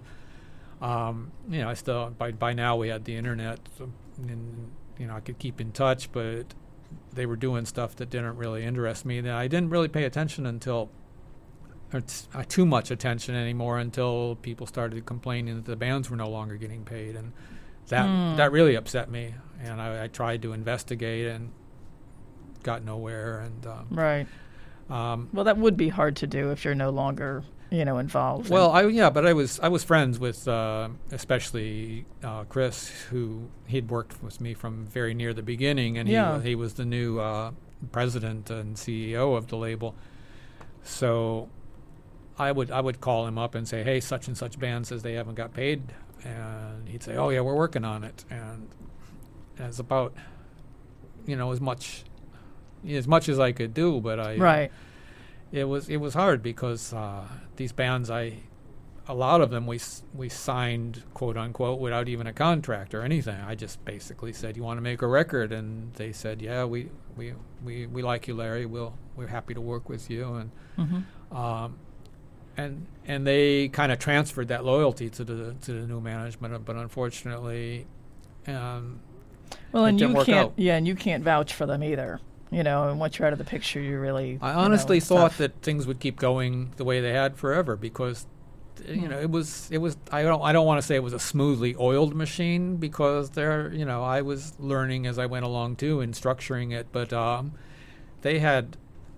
Um, you know, I still by by now we had the internet, so, and you know I could keep in touch, but they were doing stuff that didn't really interest me. And I didn't really pay attention until, or t- uh, too much attention anymore until people started complaining that the bands were no longer getting paid, and that mm. that really upset me. And I, I tried to investigate and got nowhere. And um, right. Um, well, that would be hard to do if you're no longer, you know, involved. Well, I yeah, but I was I was friends with uh, especially uh, Chris, who he'd worked with me from very near the beginning, and yeah. he he was the new uh, president and C E O of the label. So I would I would call him up and say, "Hey, such and such band says they haven't got paid," and he'd say, "Oh yeah, we're working on it." And it's about, you know, as much as much as I could do, but I right. It was it was hard because uh, these bands, I a lot of them we we signed quote unquote without even a contract or anything. I just basically said, "You want to make a record?" And they said, "Yeah, we we, we, we like you, Larry. We'll we're happy to work with you." And mm-hmm. um, and and they kind of transferred that loyalty to the to the new management, but unfortunately, um, well, and it didn't you work can't out. yeah, and you can't vouch for them either. You know, and once you're out of the picture, you really. I honestly you know, thought tough. that things would keep going the way they had forever because, you know, it was it was. I don't I don't want to say it was a smoothly oiled machine because there, you know, I was learning as I went along too and structuring it, but um, they had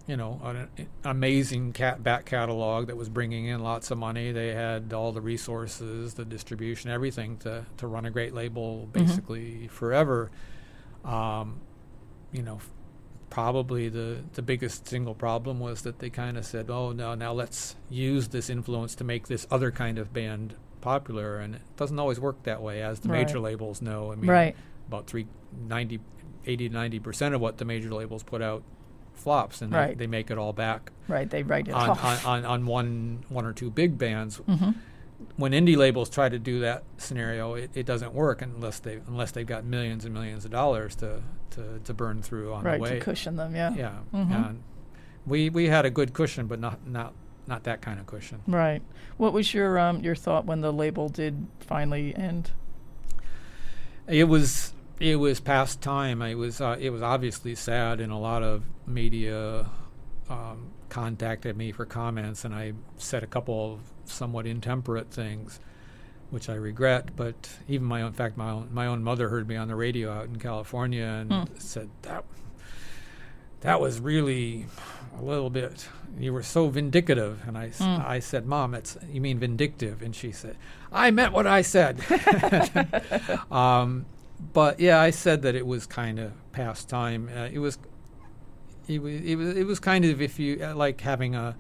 you know, an, an amazing cat back catalog that was bringing in lots of money. They had all the resources, the distribution, everything to, to run a great label basically mm-hmm. forever. Um, you know, f- probably the, the biggest single problem was that they kind of said, oh, no, now let's use this influence to make this other kind of band popular. And it doesn't always work that way, as the right. major labels know. I mean, right. about three, ninety, eighty to ninety percent of what the major labels put out flops, and right. they, they make it all back. Right, they write it on, off. On, on, on one one or two big bands. Mm-hmm. When indie labels try to do that scenario, it, it doesn't work unless they unless they've got millions and millions of dollars to, to, to burn through on right, the way. Right, to cushion them, yeah. Yeah, mm-hmm. and we we had a good cushion, but not not not that kind of cushion. Right. What was your um your thought when the label did finally end? It was. It was past time. It was uh, it was obviously sad, and a lot of media um, contacted me for comments, and I said a couple of somewhat intemperate things, which I regret. But even my own, in fact, my own my own mother heard me on the radio out in California and mm. said that that was really a little bit. You were so vindicative, and I mm. I said, Mom, it's you mean vindictive? And she said, I meant what I said. um, But yeah, I said that it was kind of past time. Uh, it was, it was, it was, it was kind of if you uh, like having a,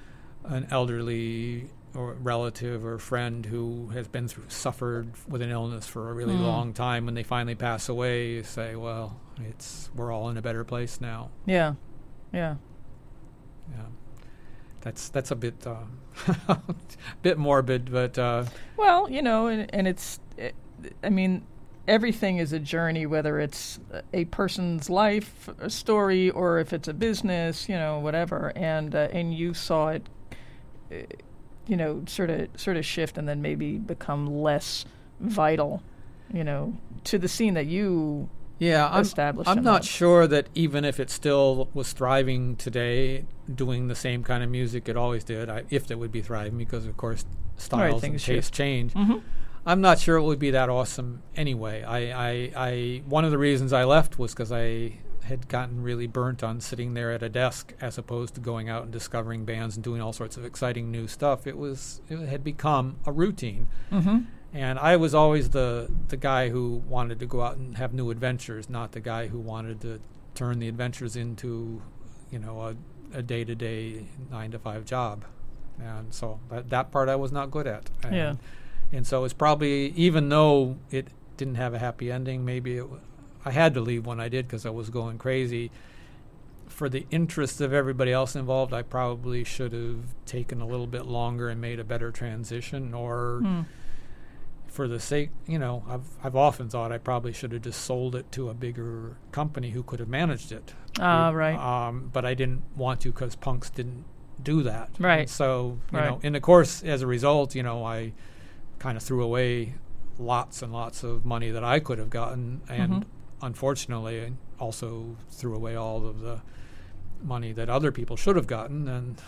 an elderly or relative or friend who has been through, suffered with an illness for a really mm. long time. When they finally pass away, you say, well, it's we're all in a better place now. Yeah, yeah, yeah. That's that's a bit, uh, bit morbid, but uh, well, you know, and, and it's, it, I mean. Everything is a journey, whether it's a person's life, a story, or if it's a business, you know, whatever. And uh, and you saw it, uh, you know, sort of sort of shift and then maybe become less vital, you know, to the scene that you yeah, established. I'm, I'm not on. sure that even if it still was thriving today, doing the same kind of music it always did, I, if it would be thriving, because, of course, styles right, and tastes change. Mm-hmm. I'm not sure it would be that awesome anyway. I, I, I one of the reasons I left was because I had gotten really burnt on sitting there at a desk as opposed to going out and discovering bands and doing all sorts of exciting new stuff. It was it had become a routine, mm-hmm. and I was always the the guy who wanted to go out and have new adventures, not the guy who wanted to turn the adventures into, you know, a, a day-to-day nine to five job, and so that that part I was not good at. And yeah. And so it's probably, even though it didn't have a happy ending, maybe it w- I had to leave when I did because I was going crazy. For the interests of everybody else involved, I probably should have taken a little bit longer and made a better transition. Or mm. for the sake, you know, I've I've often thought I probably should have just sold it to a bigger company who could have managed it. Ah, uh, right. Um, but I didn't want to because punks didn't do that. Right. And so, you right. know, in the course, as a result, you know, I kind of threw away lots and lots of money that I could have gotten, and mm-hmm. unfortunately I also threw away all of the money that other people should have gotten, and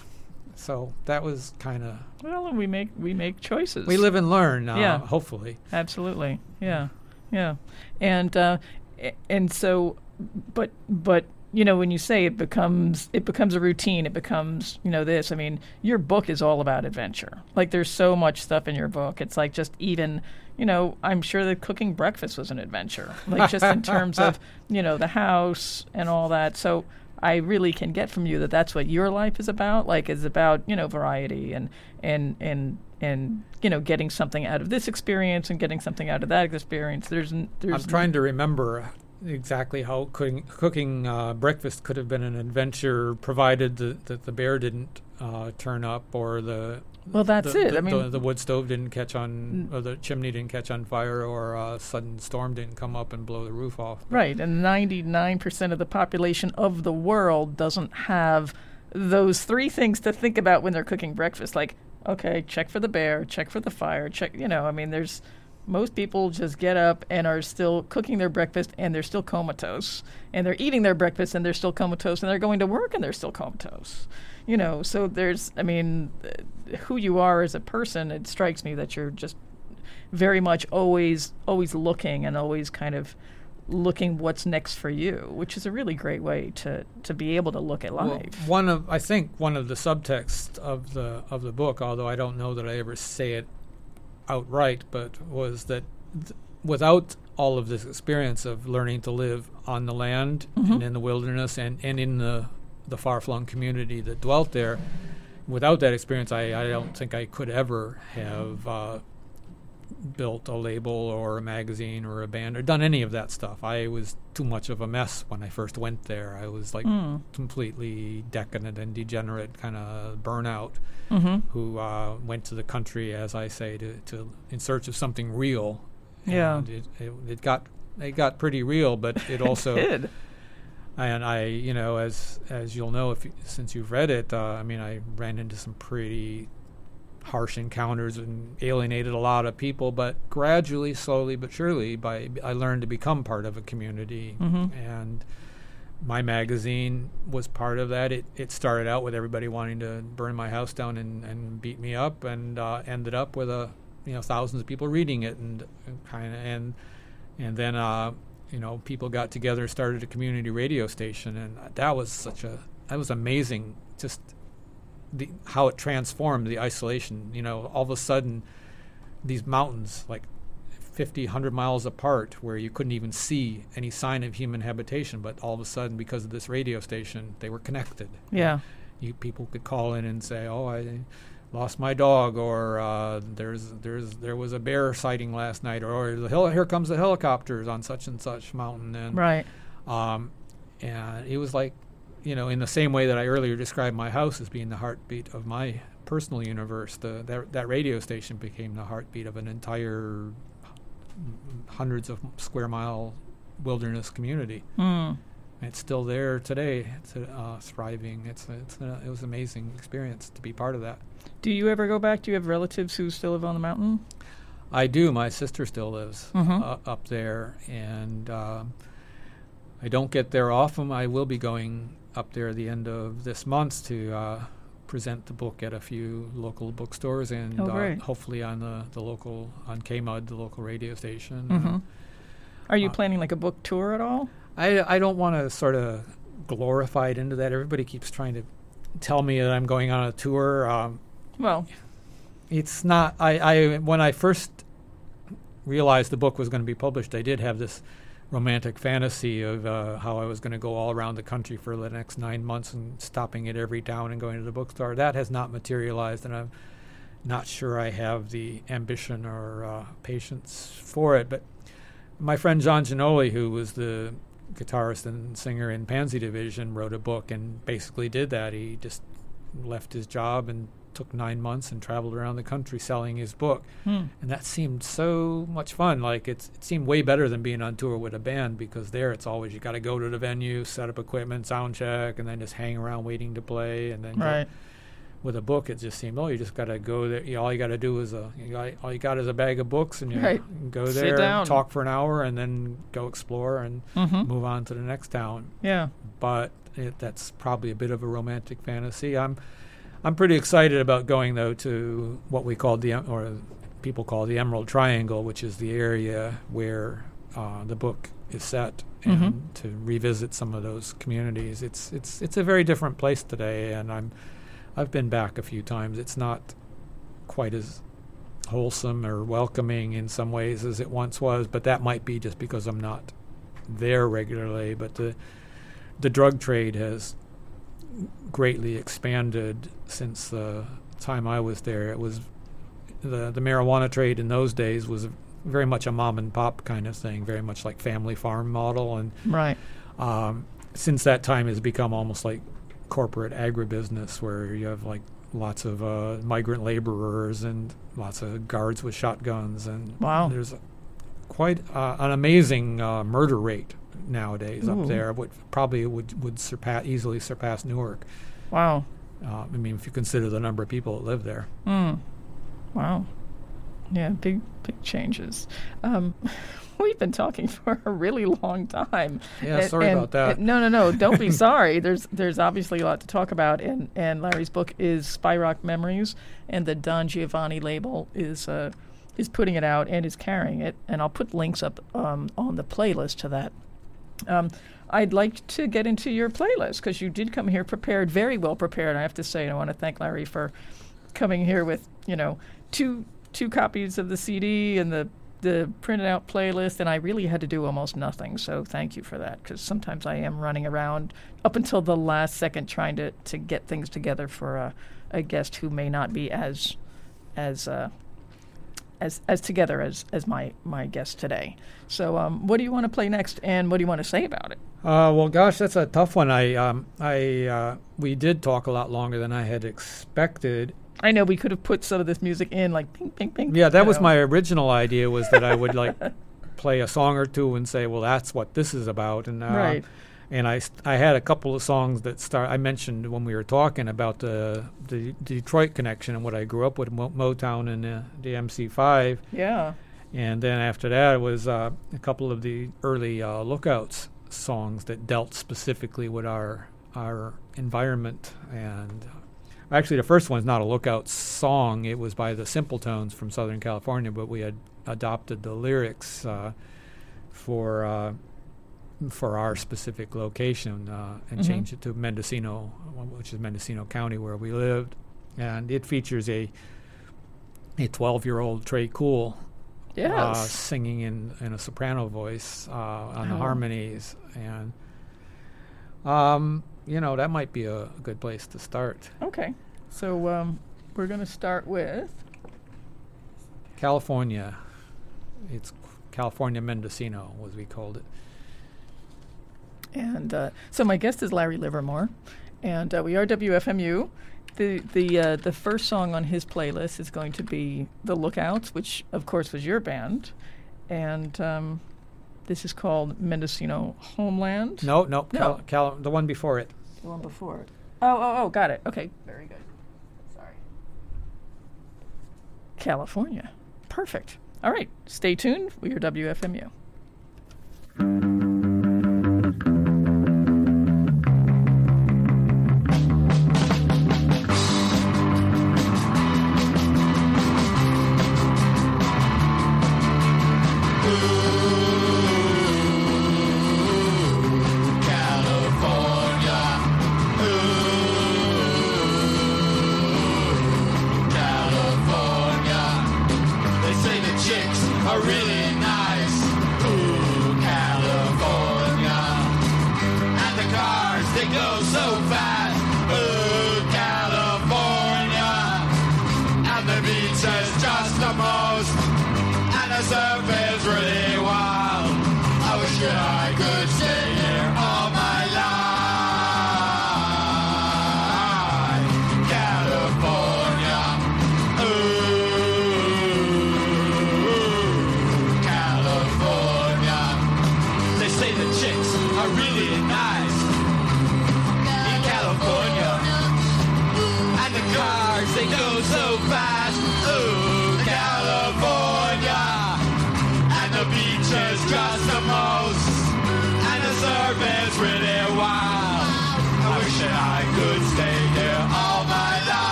so that was kind of well we make we make choices. We live and learn, uh, yeah, hopefully. Absolutely. Yeah, yeah. And uh, and so but but you know, when you say it becomes it becomes a routine, it becomes, you know, this. I mean, your book is all about adventure. Like, there's so much stuff in your book. It's like just even, you know, I'm sure that cooking breakfast was an adventure. Like, just in terms of, you know, the house and all that. So I really can get from you that that's what your life is about. Like, is about, you know, variety and and and and you know, getting something out of this experience and getting something out of that experience. There's there's. I'm trying to remember exactly how cooking, cooking uh, breakfast could have been an adventure, provided that the, the bear didn't uh, turn up, or the well, that's the, it. The, I mean, the, the wood stove didn't catch on, or the chimney didn't catch on fire, or a sudden storm didn't come up and blow the roof off. Right, and ninety-nine percent of the population of the world doesn't have those three things to think about when they're cooking breakfast. Like, okay, check for the bear, check for the fire, check. You know, I mean, there's. Most people just get up and are still cooking their breakfast, and they're still comatose. And they're eating their breakfast, and they're still comatose. And they're going to work, and they're still comatose. You know, so there's, I mean, uh, who you are as a person, it strikes me that you're just very much always, always looking and always kind of looking what's next for you, which is a really great way to, to be able to look at life. Well, one of I think one of the subtexts of the of the book, although I don't know that I ever say it outright, but was that th- without all of this experience of learning to live on the land Mm-hmm. and in the wilderness and, and in the the far-flung community that dwelt there, without that experience, I, I don't think I could ever have uh, built a label or a magazine or a band or done any of that stuff. I was too much of a mess when I first went there. I was like Mm. completely decadent and degenerate, kind of burnout, Mm-hmm. who uh, went to the country, as I say, to, to in search of something real. Yeah. And it, it, it got it got pretty real, but it also Did. and I, you know, as as you'll know if you, since you've read it, uh, I mean, I ran into some pretty harsh encounters and alienated a lot of people. But gradually, slowly but surely, by I learned to become part of a community, Mm-hmm. and my magazine was part of that. It it started out with everybody wanting to burn my house down and, and beat me up, and uh, ended up with a you know thousands of people reading it, and, and kind of and and then. Uh, You know, people got together, started a community radio station, and that was such a that was amazing. Just the how it transformed the isolation. You know, all of a sudden, these mountains, like fifty, one hundred miles apart, where you couldn't even see any sign of human habitation, but all of a sudden, because of this radio station, they were connected. Yeah. You people could call in and say, "Oh, I lost my dog," or uh, "There's there's there was a bear sighting last night," or, or the hel- "Here comes the helicopters on such and such mountain." And Right. um, and it was like, you know, in the same way that I earlier described my house as being the heartbeat of my personal universe, the that, that radio station became the heartbeat of an entire hundreds of square mile wilderness community. Mm. It's still there today. It's uh, thriving. It's it's a, it was an amazing experience to be part of that. Do you ever go back? Do you have relatives who still live on the mountain? I do. My sister still lives Mhm. uh, up there, and um, I don't get there often. I will be going up there at the end of this month to uh, present the book at a few local bookstores, and Oh, uh, great. hopefully on the, the local on K M U D, the local radio station. Mm-hmm. Are you uh, planning like a book tour at all? I, I don't want to sort of glorify it into that. Everybody keeps trying to tell me that I'm going on a tour. Um, Well, it's not. I, I when I first realized the book was going to be published, I did have this romantic fantasy of uh, how I was going to go all around the country for the next nine months and stopping at every town and going to the bookstore. That has not materialized, and I'm not sure I have the ambition or uh, patience for it. But my friend John Ginoli, who was the guitarist and singer in Pansy Division, wrote a book and basically did that. He just left his job and took nine months and traveled around the country selling his book. hmm. And that seemed so much fun. Like it's, it seemed way better than being on tour with a band, because there it's always you got to go to the venue, set up equipment, sound check, and then just hang around waiting to play. And then go. Right. With a book, it just seemed, oh, you just got to go there. You know, all you got to do is a, you got, all you got is a bag of books, and you Right. go Sit there, down. talk for an hour, and then go explore and Mm-hmm. move on to the next town. Yeah. But it, that's probably a bit of a romantic fantasy. I'm, I'm pretty excited about going though to what we call the em- or people call the Emerald Triangle, which is the area where uh, the book is set, and Mhm. to revisit some of those communities. It's it's it's a very different place today, and I'm. I've been back a few times. It's not quite as wholesome or welcoming in some ways as it once was, but that might be just because I'm not there regularly. But the the drug trade has greatly expanded since the time I was there. It was the the marijuana trade in those days was very much a mom and pop kind of thing, very much like family farm model, and Right. um, since that time has become almost like corporate agribusiness, where you have like lots of uh, migrant laborers and lots of guards with shotguns, and Wow. there's a, quite uh, an amazing uh, murder rate nowadays Ooh. up there. Would probably would would surpass easily surpass Newark. Wow. Uh, I mean, if you consider the number of people that live there. Mm. Wow. Yeah, big, big changes. Um, we've been talking for a really long time. Yeah, And- sorry and- about that. and- no, no, no. Don't be sorry. There's there's obviously a lot to talk about, and, and Larry's book is Spy Rock Memories, and the Don Giovanni label is uh, is putting it out and is carrying it, and I'll put links up um, on the playlist to that. Um, I'd like to get into your playlist because you did come here prepared, very well prepared. I have to say, and I want to thank Larry for coming here with, you know, two two copies of the C D and the the printed out playlist, and I really had to do almost nothing. So thank you for that, because sometimes I am running around up until the last second trying to, to get things together for a, a guest who may not be as as uh, as as together as as my my guest today. So um, what do you want to play next, and what do you want to say about it? Uh, well, gosh, that's a tough one. I um, I uh, we did talk a lot longer than I had expected. I know we could have put some of this music in, like ping, ping, ping. Yeah, that was know. my original idea, was that I would like play a song or two and say, well, that's what this is about. And uh, right. And I, st- I had a couple of songs that start. I mentioned when we were talking about the the Detroit connection and what I grew up with, Mo- Motown and uh, the M C five. Yeah. And then after that was uh, a couple of the early uh, Lookouts songs that dealt specifically with our our environment. And actually, the first one's not a Lookout song. It was by the Simpletones from Southern California, but we had adopted the lyrics uh, for uh, for our specific location uh, and mm-hmm. changed it to Mendocino, which is Mendocino County, where we lived. And it features a a twelve-year-old Trey Cool yes. uh, singing in, in a soprano voice uh, on the Oh. harmonies. And um, you know, that might be a good place to start. Okay. So um, we're going to start with California. It's California Mendocino, as we called it. And uh, so my guest is Larry Livermore, and uh, we are W F M U. The the uh, the first song on his playlist is going to be The Lookouts, which of course was your band, and um, this is called Mendocino Homeland. No, no, No. Cal- Cal- the one before it. The one before it. Oh, oh, oh, got it. Okay, very good. Sorry. California. Perfect. All right, stay tuned. We are W F M U.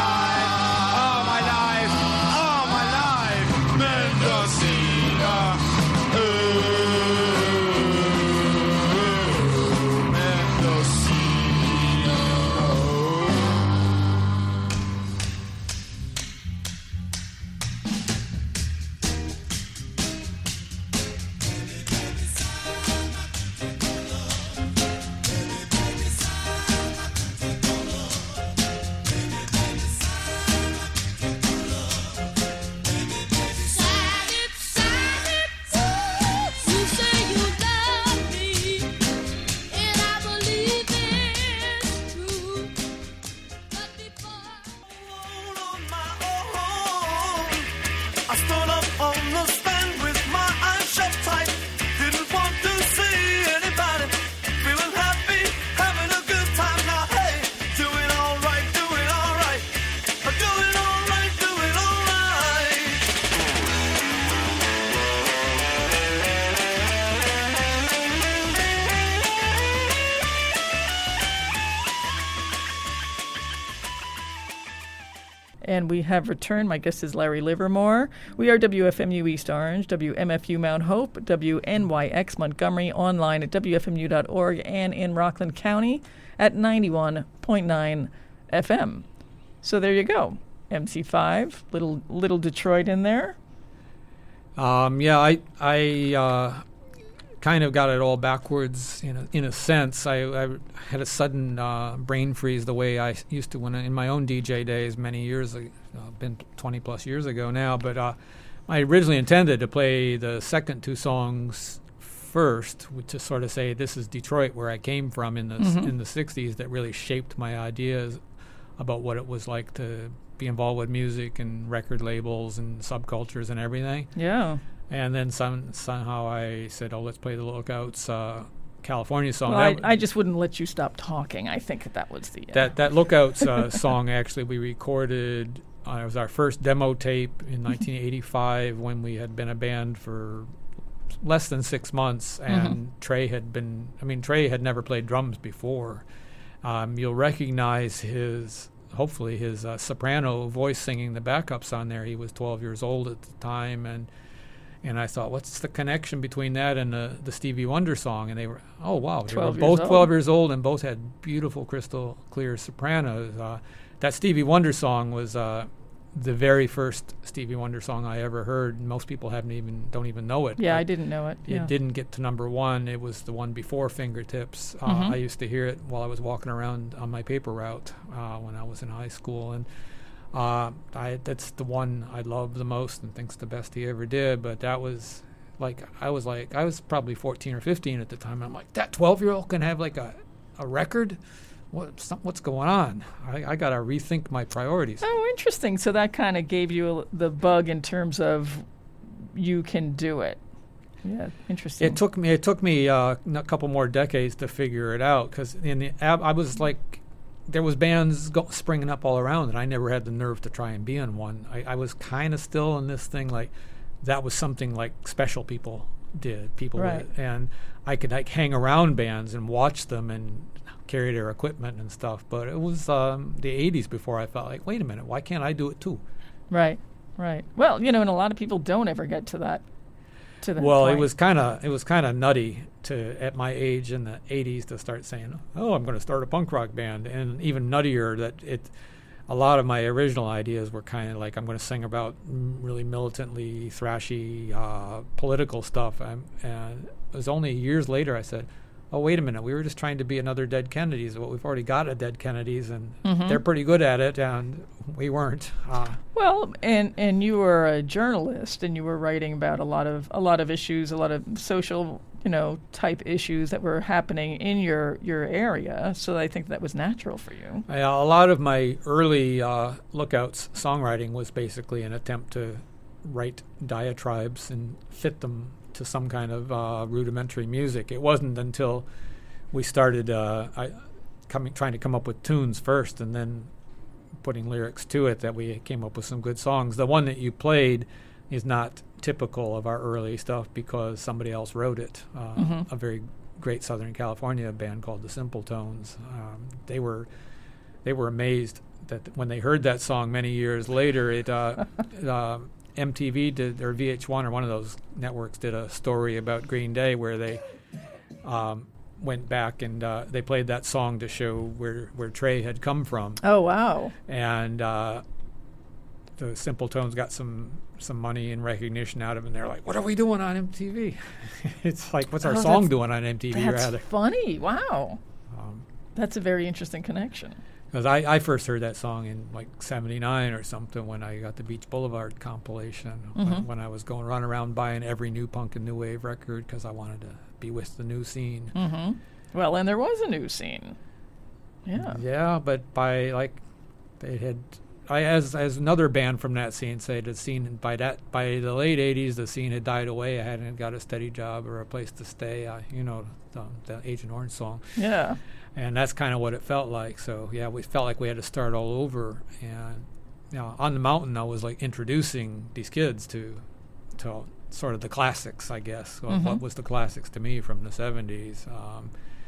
Mendocino. And we have returned. My guest is Larry Livermore. We are W F M U East Orange, W M F U Mount Hope, W N Y X Montgomery, online at W F M U dot org, and in Rockland County at ninety-one point nine F M. So there you go. M C five, little little Detroit in there. Um, yeah, I I uh, kind of got it all backwards in a, in a sense. I, I had a sudden uh, brain freeze the way I used to when I, in my own D J days many years ago, uh, been twenty plus years ago now. But uh, I originally intended to play the second two songs first, to sort of say this is Detroit, where I came from in the mm-hmm. in the sixties, that really shaped my ideas about what it was like to be involved with music and record labels and subcultures and everything. Yeah. And then some somehow I said, oh, let's play the Lookouts uh, California song. Well, I, I just wouldn't let you stop talking. I think that, that was the... Uh that, that Lookouts uh, song, actually, we recorded. Uh, it was our first demo tape in nineteen eighty-five when we had been a band for less than six months. And mm-hmm. Trey had been... I mean, Trey had never played drums before. Um, you'll recognize his... hopefully his uh, soprano voice singing the backups on there. He was twelve years old at the time, and and I thought, what's the connection between that and the, the Stevie Wonder song? And they were, oh, wow, they were both old. twelve years old and both had beautiful crystal clear sopranos. Uh, that Stevie Wonder song was uh, the very first Stevie Wonder song I ever heard. Most people haven't even don't even know it. Yeah, I didn't know it. It yeah. didn't get to number one. It was the one before Fingertips. Uh, mm-hmm. I used to hear it while I was walking around on my paper route uh, when I was in high school, and uh, I, that's the one I love the most and think's the best he ever did. But that was like I was like I was probably fourteen or fifteen at the time. And I'm like, that twelve-year-old can have like a a record. What, some, what's going on? I, I got to rethink my priorities. Oh, interesting. So that kind of gave you a, the bug in terms of you can do it. Yeah, interesting. It took me. It took me uh, a couple more decades to figure it out, because in the ab- I was like, there was bands go- springing up all around, and I never had the nerve to try and be in one. I, I was kind of still in this thing like that was something like special people did. People right. did, and I could like hang around bands and watch them and carry their equipment and stuff. But it was um, the eighties before I felt like, wait a minute, why can't I do it too? Right, right. Well, you know, and a lot of people don't ever get to that. To that well, point. it was kind of it was kind of nutty to at my age in the eighties to start saying, oh, I'm going to start a punk rock band, and even nuttier that it. A lot of my original ideas were kind of like I'm going to sing about m- really militantly thrashy uh, political stuff, I'm, and it was only years later I said, oh, wait a minute, we were just trying to be another Dead Kennedys. Well, we've already got a Dead Kennedys, and mm-hmm. they're pretty good at it, and we weren't. Uh, well, and and you were a journalist, and you were writing about a lot of a lot of issues, a lot of social, you know, type issues that were happening in your your area. So I think that was natural for you. I, a lot of my early uh, Lookouts songwriting was basically an attempt to write diatribes and fit them to some kind of uh, rudimentary music. It wasn't until we started uh, I, coming, trying to come up with tunes first and then putting lyrics to it that we came up with some good songs. The one that you played is not typical of our early stuff because somebody else wrote it. Uh, mm-hmm. A very great Southern California band called the Simple Tones. Um, they were they were amazed that th- when they heard that song many years later, it uh, uh, M T V did, or V H one or one of those networks did a story about Green Day where they um, went back and uh, they played that song to show where, where Trey had come from. Oh, wow. And uh, the Simple Tones got some, some money and recognition out of it, and they're like, what are we doing on M T V? It's like, what's our oh, song doing on M T V, that's rather? Funny. Wow. Um, that's a very interesting connection. Because I, I first heard that song in like seventy-nine or something when I got the Beach Boulevard compilation, mm-hmm. when, when I was going run around buying every new punk and new wave record because I wanted to be with the new scene. Mm-hmm. Well, and there was a new scene. Yeah. Yeah, but by like they had, I as as another band from that scene said, the scene by that by the late eighties, the scene had died away. I hadn't got a steady job or a place to stay. Uh, you know, the, the Agent Orange song. Yeah. And that's kind of what it felt like. So, yeah, we felt like we had to start all over. And, you know, on the mountain, I was, like, introducing these kids to to sort of the classics, I guess. Mm-hmm. What was the classics to me from the seventies. Um,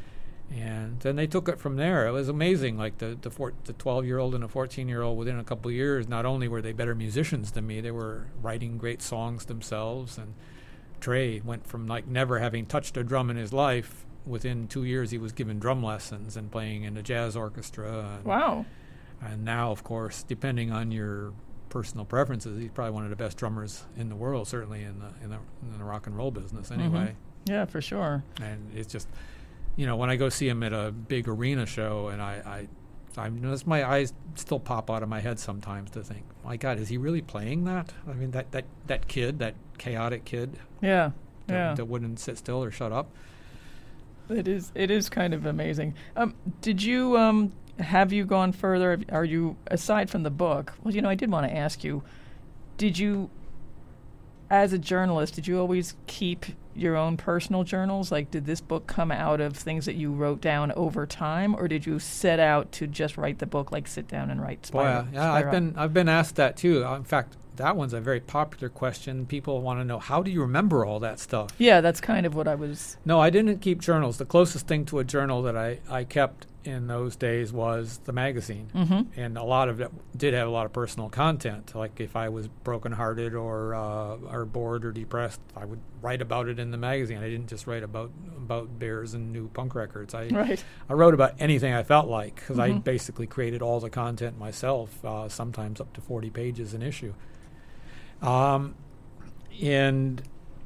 And then they took it from there. It was amazing. Like the the, four, the twelve-year-old and a fourteen-year-old, within a couple of years, not only were they better musicians than me, they were writing great songs themselves. And Trey went from like never having touched a drum in his life. Within two years, he was given drum lessons and playing in a jazz orchestra. And, wow. And now, of course, depending on your personal preferences, he's probably one of the best drummers in the world, certainly in the in the, in the rock and roll business anyway. Mm-hmm. Yeah, for sure. And it's just... You know, when I go see him at a big arena show, and I, I, I notice my eyes still pop out of my head sometimes to think, my God, is he really playing that? I mean, that, that, that kid, that chaotic kid, yeah, that, yeah, that wouldn't sit still or shut up. It is, it is kind of amazing. Um, did you, um, have you gone further? Are you, aside from the book? Well, you know, I did want to ask you, did you, as a journalist, did you always keep your own personal journals? Like, did this book come out of things that you wrote down over time, or did you set out to just write the book, like sit down and write Spiral? Boy, yeah, I've been I've been asked that too. Uh, in fact, that one's a very popular question. People want to know, how do you remember all that stuff? Yeah, that's kind of what I was... No, I didn't keep journals. The closest thing to a journal that I, I kept in those days was the magazine. Mm-hmm. And a lot of it did have a lot of personal content. Like if I was brokenhearted or uh, or bored or depressed, I would write about it in the magazine. I didn't just write about about bears and new punk records. I right. I wrote about anything I felt like, because Mm-hmm. I basically created all the content myself, uh, sometimes up to forty pages an issue. Um, and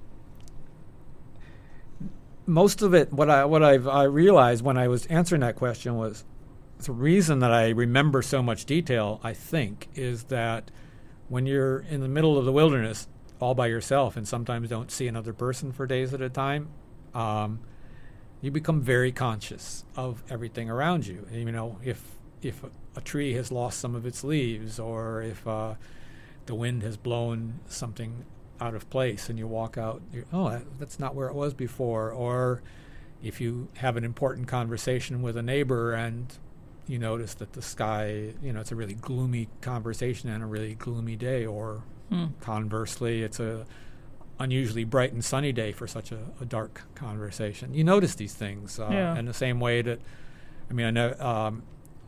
most of it, what I what I've I realized when I was answering that question was the reason that I remember so much detail, I think, is that when you're in the middle of the wilderness all by yourself and sometimes don't see another person for days at a time, um, you become very conscious of everything around you. And, you know, if if a, a tree has lost some of its leaves, or if uh, the wind has blown something out of place and you walk out, you're, oh, that, that's not where it was before. Or if you have an important conversation with a neighbor and you notice that the sky, you know, it's a really gloomy conversation and a really gloomy day, or hmm. conversely, it's a unusually bright and sunny day for such a, a dark conversation. You notice these things uh, yeah. in the same way that, I mean, I know um,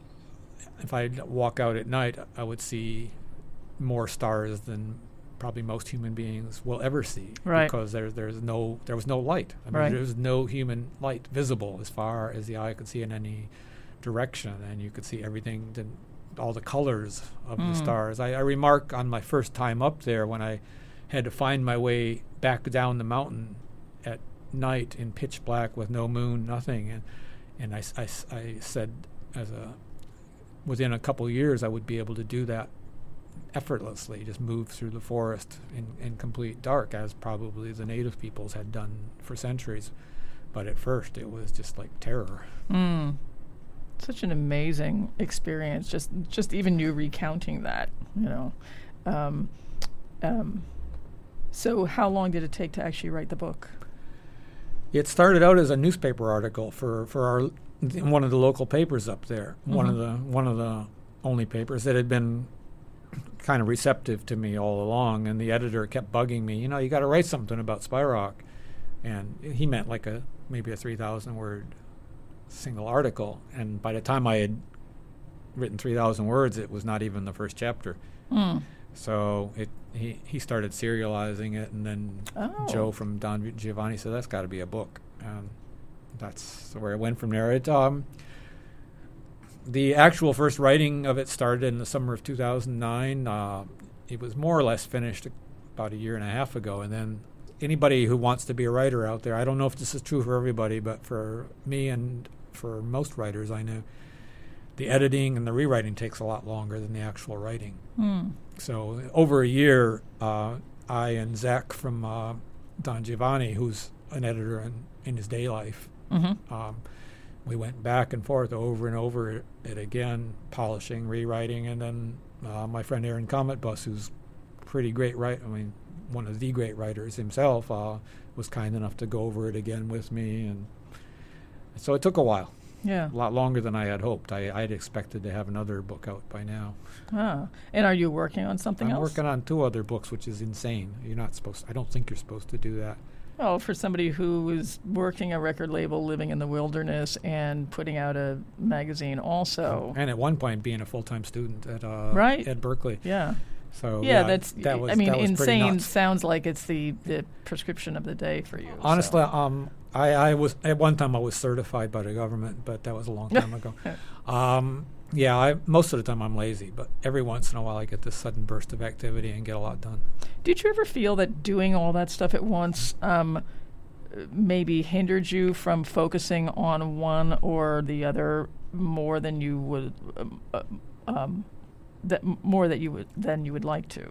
if I walk out at night, I would see more stars than probably most human beings will ever see, right. because there's there's no there was no light. I mean, right. there was no human light visible as far as the eye could see in any direction, and you could see everything, the, all the colors of mm. the stars. I, I remark on my first time up there when I had to find my way back down the mountain at night in pitch black with no moon, nothing, and and I, I, I said as a within a couple of years I would be able to do that effortlessly, just move through the forest in, in complete dark, as probably the native peoples had done for centuries. But at first it was just like terror. Mm. Such an amazing experience, just just even you recounting that, you know. Um, um, so how long did it take to actually write the book? It started out as a newspaper article for, for our in one of the local papers up there, mm-hmm. one of the one of the only papers that had been kind of receptive to me all along, and the editor kept bugging me, you know, you got to write something about Spyrock, and he meant like a maybe a three thousand word single article, and by the time I had written three thousand words, it was not even the first chapter. Mm. So it he he started serializing it, and then oh. Joe from Don Giovanni said that's got to be a book, and that's where it went from there. It um. The actual first writing of it started in the summer of two thousand nine. Uh, it was more or less finished about a year and a half ago. And then anybody who wants to be a writer out there, I don't know if this is true for everybody, but for me and for most writers I know, the editing and the rewriting takes a lot longer than the actual writing. Mm. So over a year, uh, I and Zach from uh, Don Giovanni, who's an editor in, in his day life, mm-hmm. um, we went back and forth over and over it again, polishing, rewriting, and then uh, my friend Aaron Comet Bus, who's pretty great writer, I mean, one of the great writers himself, uh, was kind enough to go over it again with me, and so it took a while. Yeah, a lot longer than I had hoped. I I had expected to have another book out by now. Ah, and are you working on something I'm else? working on two other books, which is insane. You're not supposed. I don't think you're supposed to do that. Well, for somebody who is working a record label, living in the wilderness, and putting out a magazine also. And at one point being a full-time student at uh, right. at Berkeley. Yeah. So yeah, yeah, that's. that was, I mean, that was pretty insane nuts. sounds like it's the, the prescription of the day for you. Honestly, so. um, I, I was at one time I was certified by the government, but that was a long time ago. Um, yeah, I, most of the time I'm lazy, but every once in a while I get this sudden burst of activity and get a lot done. Did you ever feel that doing all that stuff at once um, maybe hindered you from focusing on one or the other more than you would, um, uh, um, that m- more that you would than you would like to?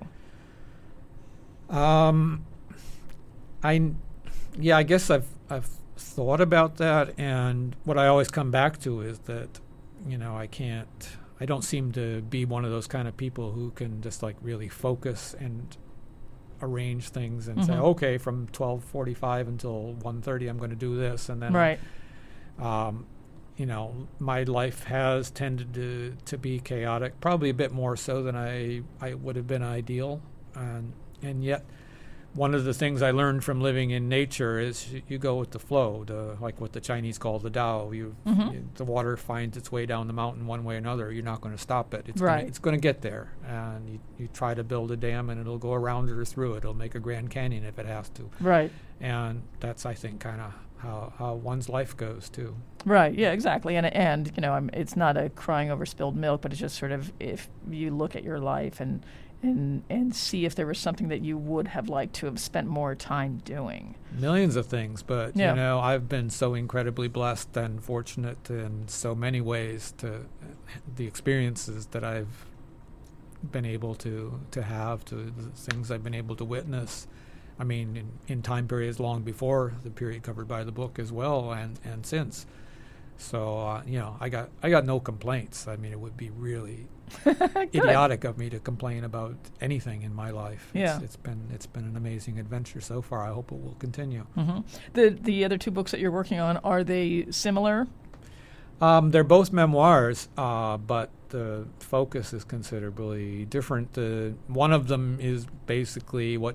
Um, I, yeah, I guess I've I've thought about that, and what I always come back to is that, you know, I can't, I don't seem to be one of those kind of people who can just like really focus and arrange things and mm-hmm. say, okay, from twelve forty-five until one thirty, I'm going to do this, and then, right. um, you know, my life has tended to to be chaotic, probably a bit more so than I I would have been ideal, and and yet. One of the things I learned from living in nature is you, you go with the flow, the, like what the Chinese call the Tao. You, mm-hmm. you, the water finds its way down the mountain one way or another. You're not going to stop it. It's right. gonna, it's going to get there. And you, you try to build a dam, and it'll go around it or through it. It'll make a Grand Canyon if it has to. Right. And that's, I think, kind of how, how one's life goes, too. Right. Yeah, exactly. And, and you know, I'm, it's not a crying over spilled milk, but it's just sort of if you look at your life and And, and see if there was something that you would have liked to have spent more time doing. Millions of things, but, yeah. you know, I've been so incredibly blessed and fortunate in so many ways to the experiences that I've been able to, to have, to the things I've been able to witness. I mean, in, in time periods long before the period covered by the book as well, and, and since. So, uh, you know, I got I got no complaints. I mean, it would be really idiotic of me to complain about anything in my life. Yeah. It's, it's been it's been an amazing adventure so far. I hope it will continue. Mm-hmm. The the other two books that you're working on, are they similar? Um, they're both memoirs, uh, but the focus is considerably different. The one of them is basically what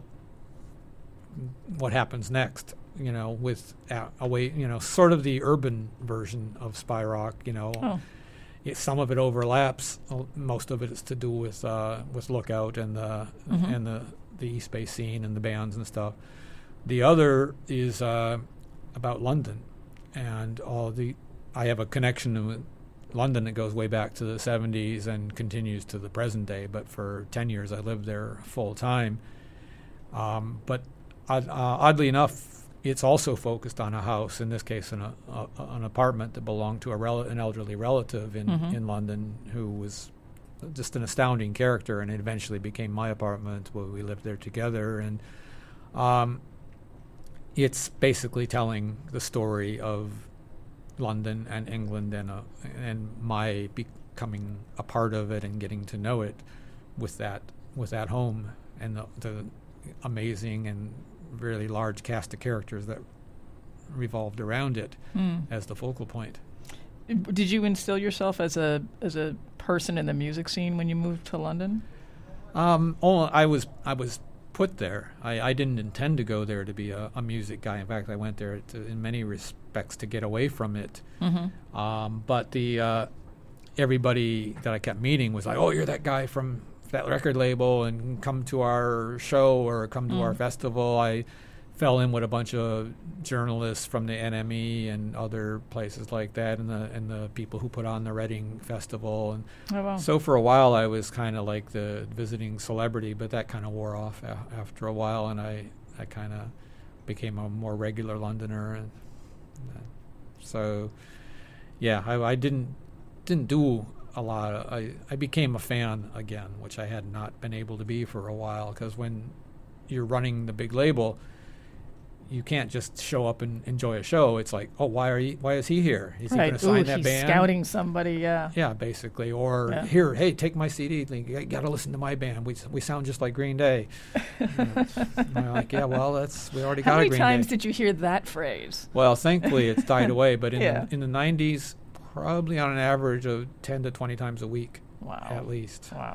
what happens next. You know, with uh, away, you know, sort of the urban version of Spy Rock. You know, oh. it, some of it overlaps. Uh, most of it is to do with uh, with Lookout and the mm-hmm. and the the East Bay scene and the bands and stuff. The other is uh, about London, and all the. I have a connection with London that goes way back to the seventies and continues to the present day. But for ten years, I lived there full time. Um, but odd, uh, oddly enough. It's also focused on a house, in this case, an, a, a, an apartment that belonged to a rel- an elderly relative in, mm-hmm. in London who was just an astounding character, and it eventually became my apartment where we lived there together. And um, it's basically telling the story of London and England and uh, and my becoming a part of it and getting to know it with that with that home and the, the amazing and really large cast of characters that revolved around it mm. as the focal point. Did you instill yourself as a as a person in the music scene when you moved to London? Um, oh, I was I was put there. I, I didn't intend to go there to be a, a music guy. In fact, I went there to, in many respects to get away from it. Mm-hmm. Um, but the uh, everybody that I kept meeting was like, "Oh, you're that guy from that record label, and come to our show or come to mm. our festival." I fell in with a bunch of journalists from the N M E and other places like that, and the and the people who put on the Reading Festival. And oh, wow. so for a while, I was kind of like the visiting celebrity, but that kind of wore off a- after a while, and I, I kind of became a more regular Londoner. And uh, so, yeah, I, I didn't didn't do a lot. Of, I I became a fan again, which I had not been able to be for a while, because when you're running the big label, you can't just show up and enjoy a show. It's like, oh, why are you? Why is he here? Is right. he going to sign Ooh, that he's band? Scouting somebody, yeah. Yeah, basically. Or yeah. here, hey, take my C D. You got to listen to my band. We we sound just like Green Day. You know, I'm like, yeah, well, that's we already How got a many Green times Day. did you hear that phrase? Well, thankfully, it's died away. But in yeah. the, in the nineties, probably on an average of ten to twenty times a week. Wow. At least. Wow.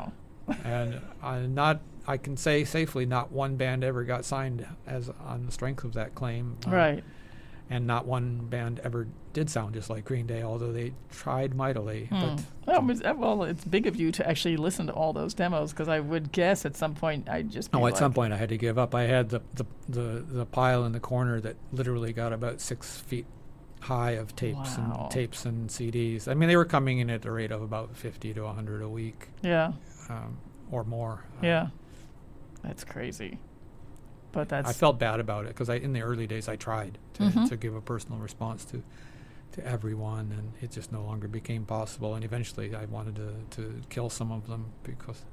and uh, not. I can say safely, not one band ever got signed as on the strength of that claim. Uh, Right. And not one band ever did sound just like Green Day, although they tried mightily. Hmm. But Well, it's, uh, well, it's big of you to actually listen to all those demos, because I would guess at some point I'd just be oh, at like, some point I had to give up. I had the, the, the, the pile in the corner that literally got about six feet high of tapes Wow. and tapes and C Ds. I mean, they were coming in at the rate of about fifty to one hundred a week Yeah, um, or more. Uh, yeah. That's crazy. But that's... I felt bad about it because I, in the early days, I tried to, Mhm. to give a personal response to to everyone, and it just no longer became possible. And eventually, I wanted to, to kill some of them because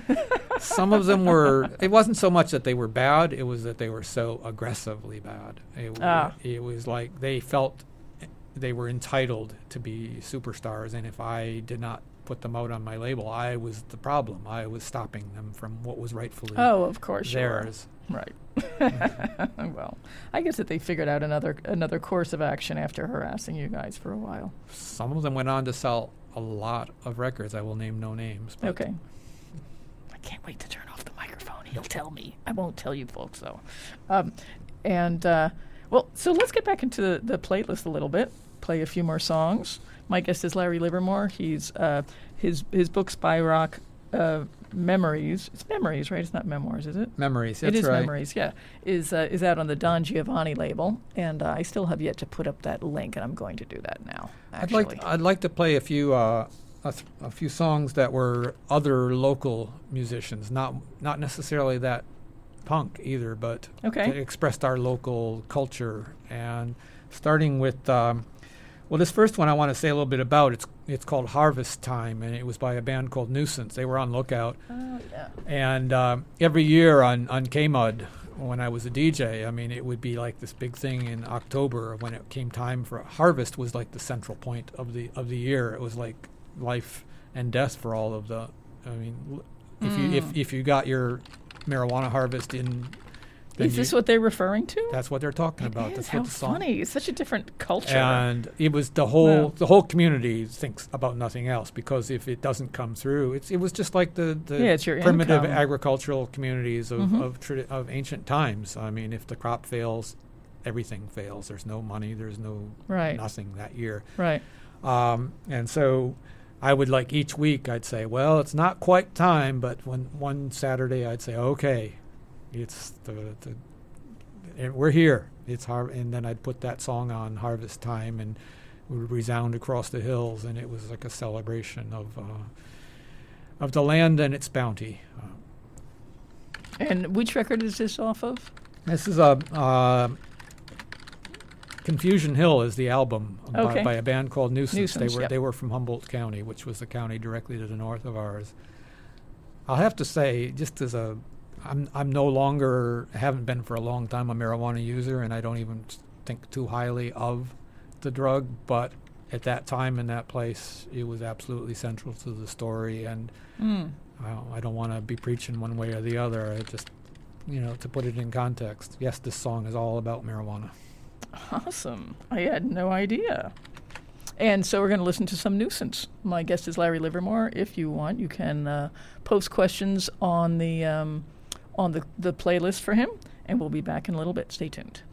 some of them were. It wasn't so much that they were bad; it was that they were so aggressively bad. It, Ah. it was like they felt they were entitled to be superstars, and if I did not put them out on my label, I was the problem. I was stopping them from what was rightfully Oh, of course you were. theirs. Right. Well, I guess that they figured out another another course of action after harassing you guys for a while. Some of them went on to sell a lot of records. I will name no names. But Okay. I can't wait to turn off the microphone. He'll tell me. I won't tell you folks, though. Um, and, uh, well, so let's get back into the, the playlist a little bit, play a few more songs. My guest is Larry Livermore. He's, uh, his, his book, Spy Rock uh, Memories. It's Memories, right? It's not Memoirs, is it? Memories. That's It is right. Memories, yeah. Is uh, is out on the Don Giovanni label, and uh, I still have yet to put up that link, and I'm going to do that now. I'd Actually, like I'd like to play a few uh, a, th- a few songs that were other local musicians, not not necessarily that punk either, but Okay. that expressed our local culture. And starting with um, well, this first one I want to say a little bit about. It's it's called Harvest Time, and it was by a band called Nuisance. They were on Lookout, Oh yeah. and um, every year on on K-Mud, when I was a D J, I mean, it would be like this big thing in October when it came time for harvest. Was like the central point of the of the year. It was like life and death for all of the. I mean, l- if you if Mm. if you got your marijuana harvest in, then Is this you- what they're referring to? that's what they're talking It about. is. That's How what the song. funny! It's such a different culture. And it was the whole Wow. the whole community thinks about nothing else, because if it doesn't come through, it's it was just like the, the Yeah, it's your primitive income. agricultural communities of Mhm. of, tradi- of ancient times. I mean, if the crop fails, everything fails. There's no money. There's no Right. nothing that year. Right. Um, and so I would like each week I'd say, well, it's not quite time, but when one Saturday I'd say, okay, it's the, the and we're here. It's har- and then I'd put that song on, Harvest Time, and it would resound across the hills, and it was like a celebration of uh, of the land and its bounty. Uh, And which record is this off of? this is a uh, Confusion Hill is the album Okay. by, by a band called Nuisance. Nuisance, They were yep. they were from Humboldt County, which was the county directly to the north of ours. I'll have to say, just as a, I'm I'm no longer, haven't been for a long time, a marijuana user, and I don't even think too highly of the drug. But at that time in that place, it was absolutely central to the story, and Mm. I don't, I don't want to be preaching one way or the other. I just, you know, to put it in context, yes, this song is all about marijuana. Awesome. I had no idea. And so we're going to listen to some Nuisance. My guest is Larry Livermore. If you want, you can uh, post questions on the um, on the, the playlist for him, and we'll be back in a little bit. Stay tuned.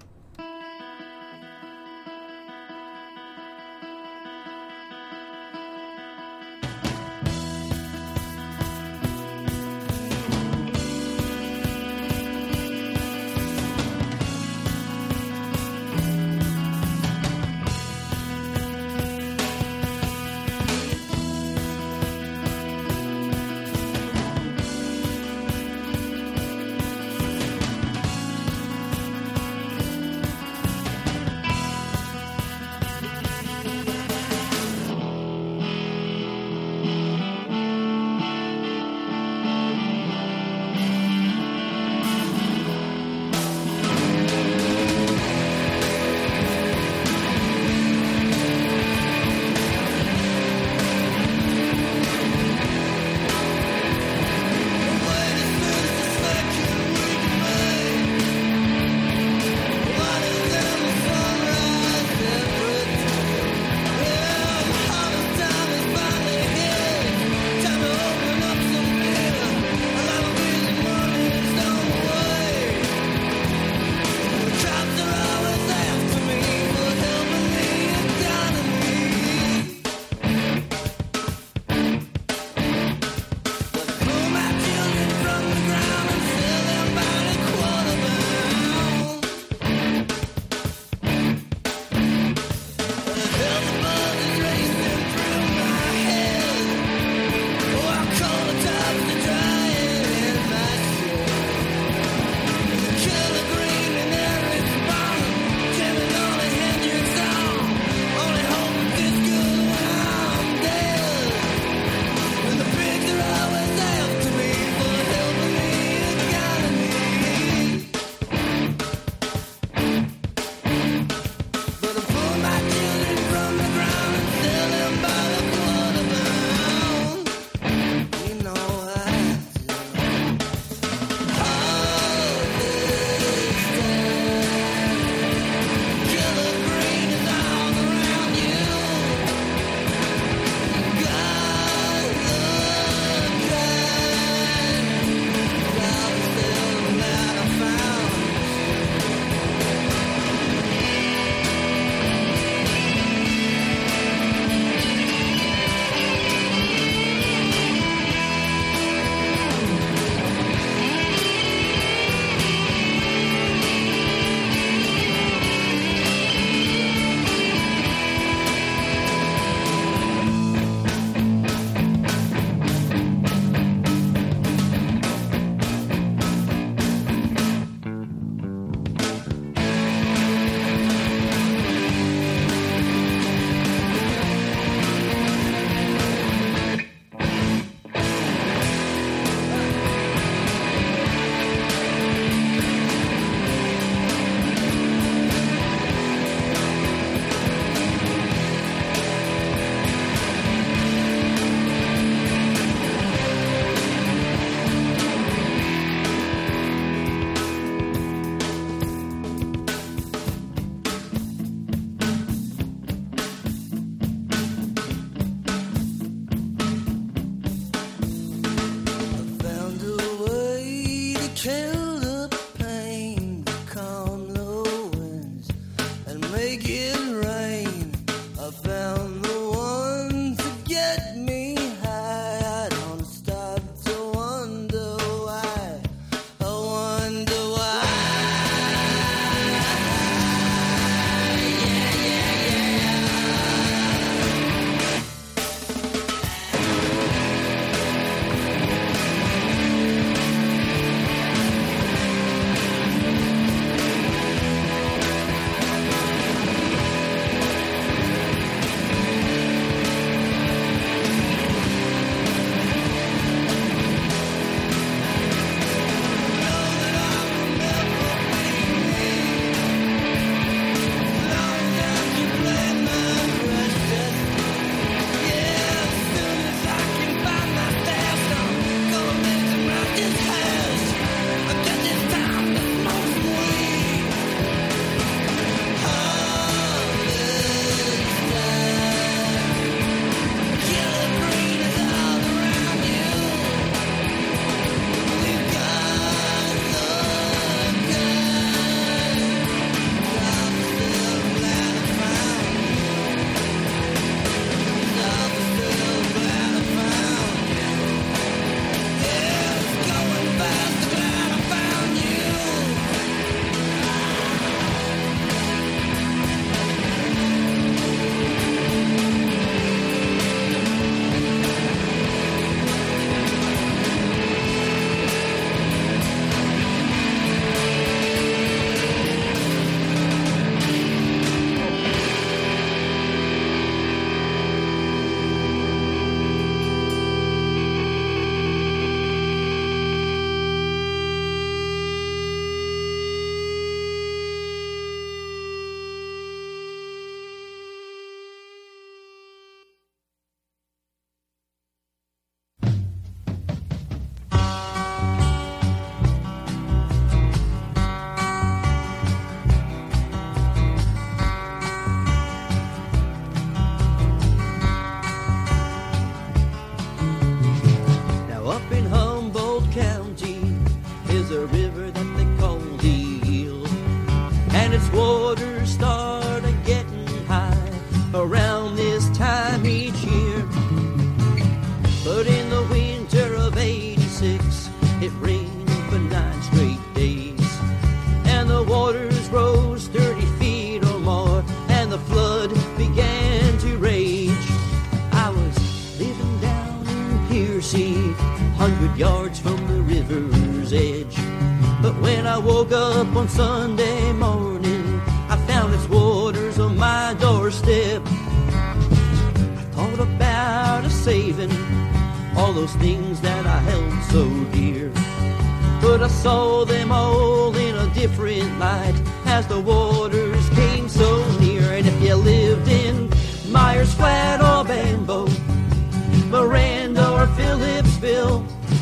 hundred yards from the river's edge. But when I woke up on Sunday morning, I found its waters on my doorstep. I thought about a saving all those things that I held so dear, but I saw them all in a different light as the waters came so near. And if you lived in Myers Flat or Bambo, Miranda or Phillipsville,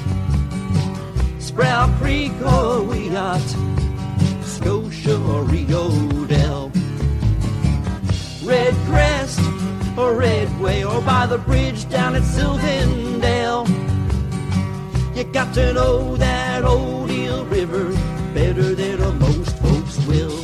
Sprout Creek or Wheelock, Scotia or Rio Dell, Red Crest or Redway, or by the bridge down at Sylvandale, you got to know that old Eel River better than uh, most folks will.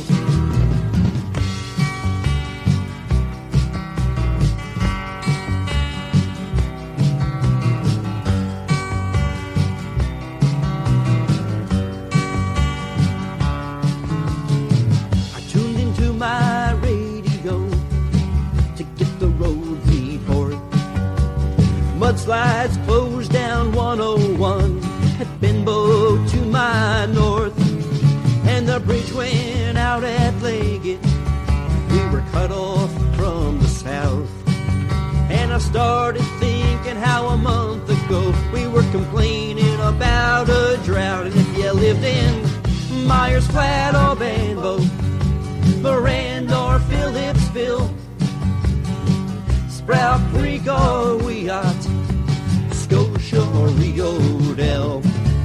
Mudslides closed down one oh one at Benbow to my north, and the bridge went out at Leggett. We were cut off from the south, and I started thinking how a month ago we were complaining about a drought. And if you lived in Myers Flat or Bambo, Miranda or Phillipsville, Sprout Creek or Wheelock, Scotia or Rio Dell,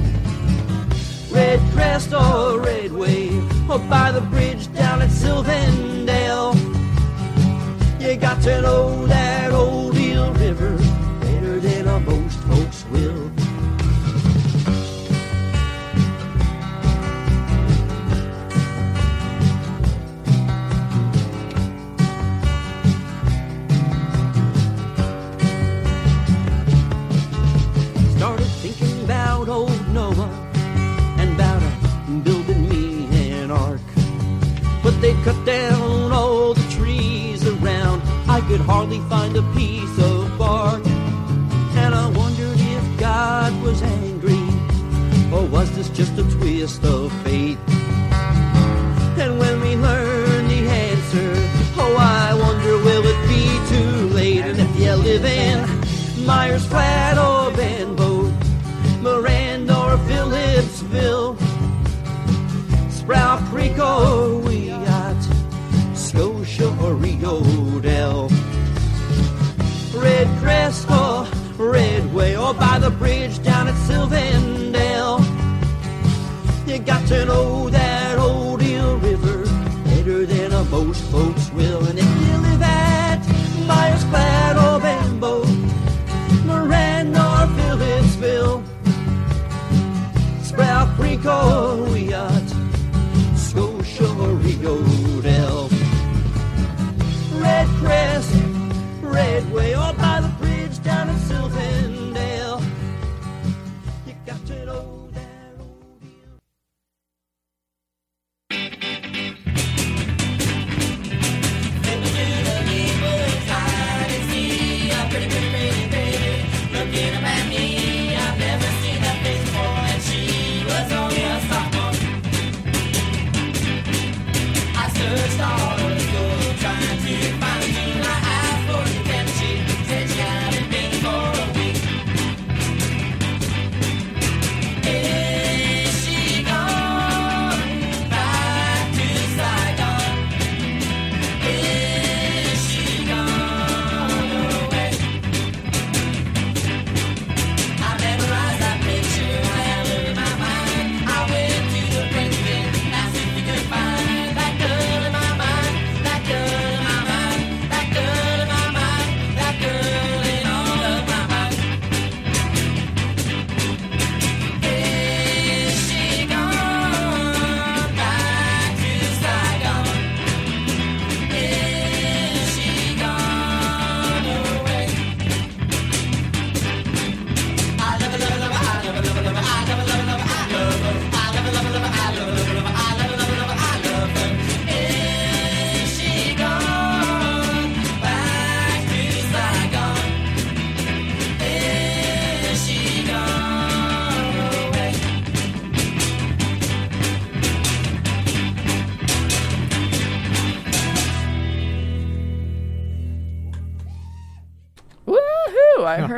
Red Crest or Redway, or by the bridge down at Sylvandale, you got to know that old Eel River better than uh, most folks will. They cut down all the trees around. I could hardly find a piece of bark, and I wondered if God was angry, or was this just a twist of fate? And when we learn the answer, oh, I wonder, will it be too late? And if you live in Myers Flat or Benbow, Miranda or Phillipsville, Sprout Creek or Wheelock, Scotia or Rio Dell, Red Crest or Redway, or by the bridge down at Sylvandale, you got to know that old Eel River better than uh, most folks will. And if you live at Myers Flat or Bambo, Miranda or Phillipsville, Sprout Creek or Wheelock, Scotia or Rio Dell, Red Crest, Redway, or by the bridge down at Sylvandale, you got to know that.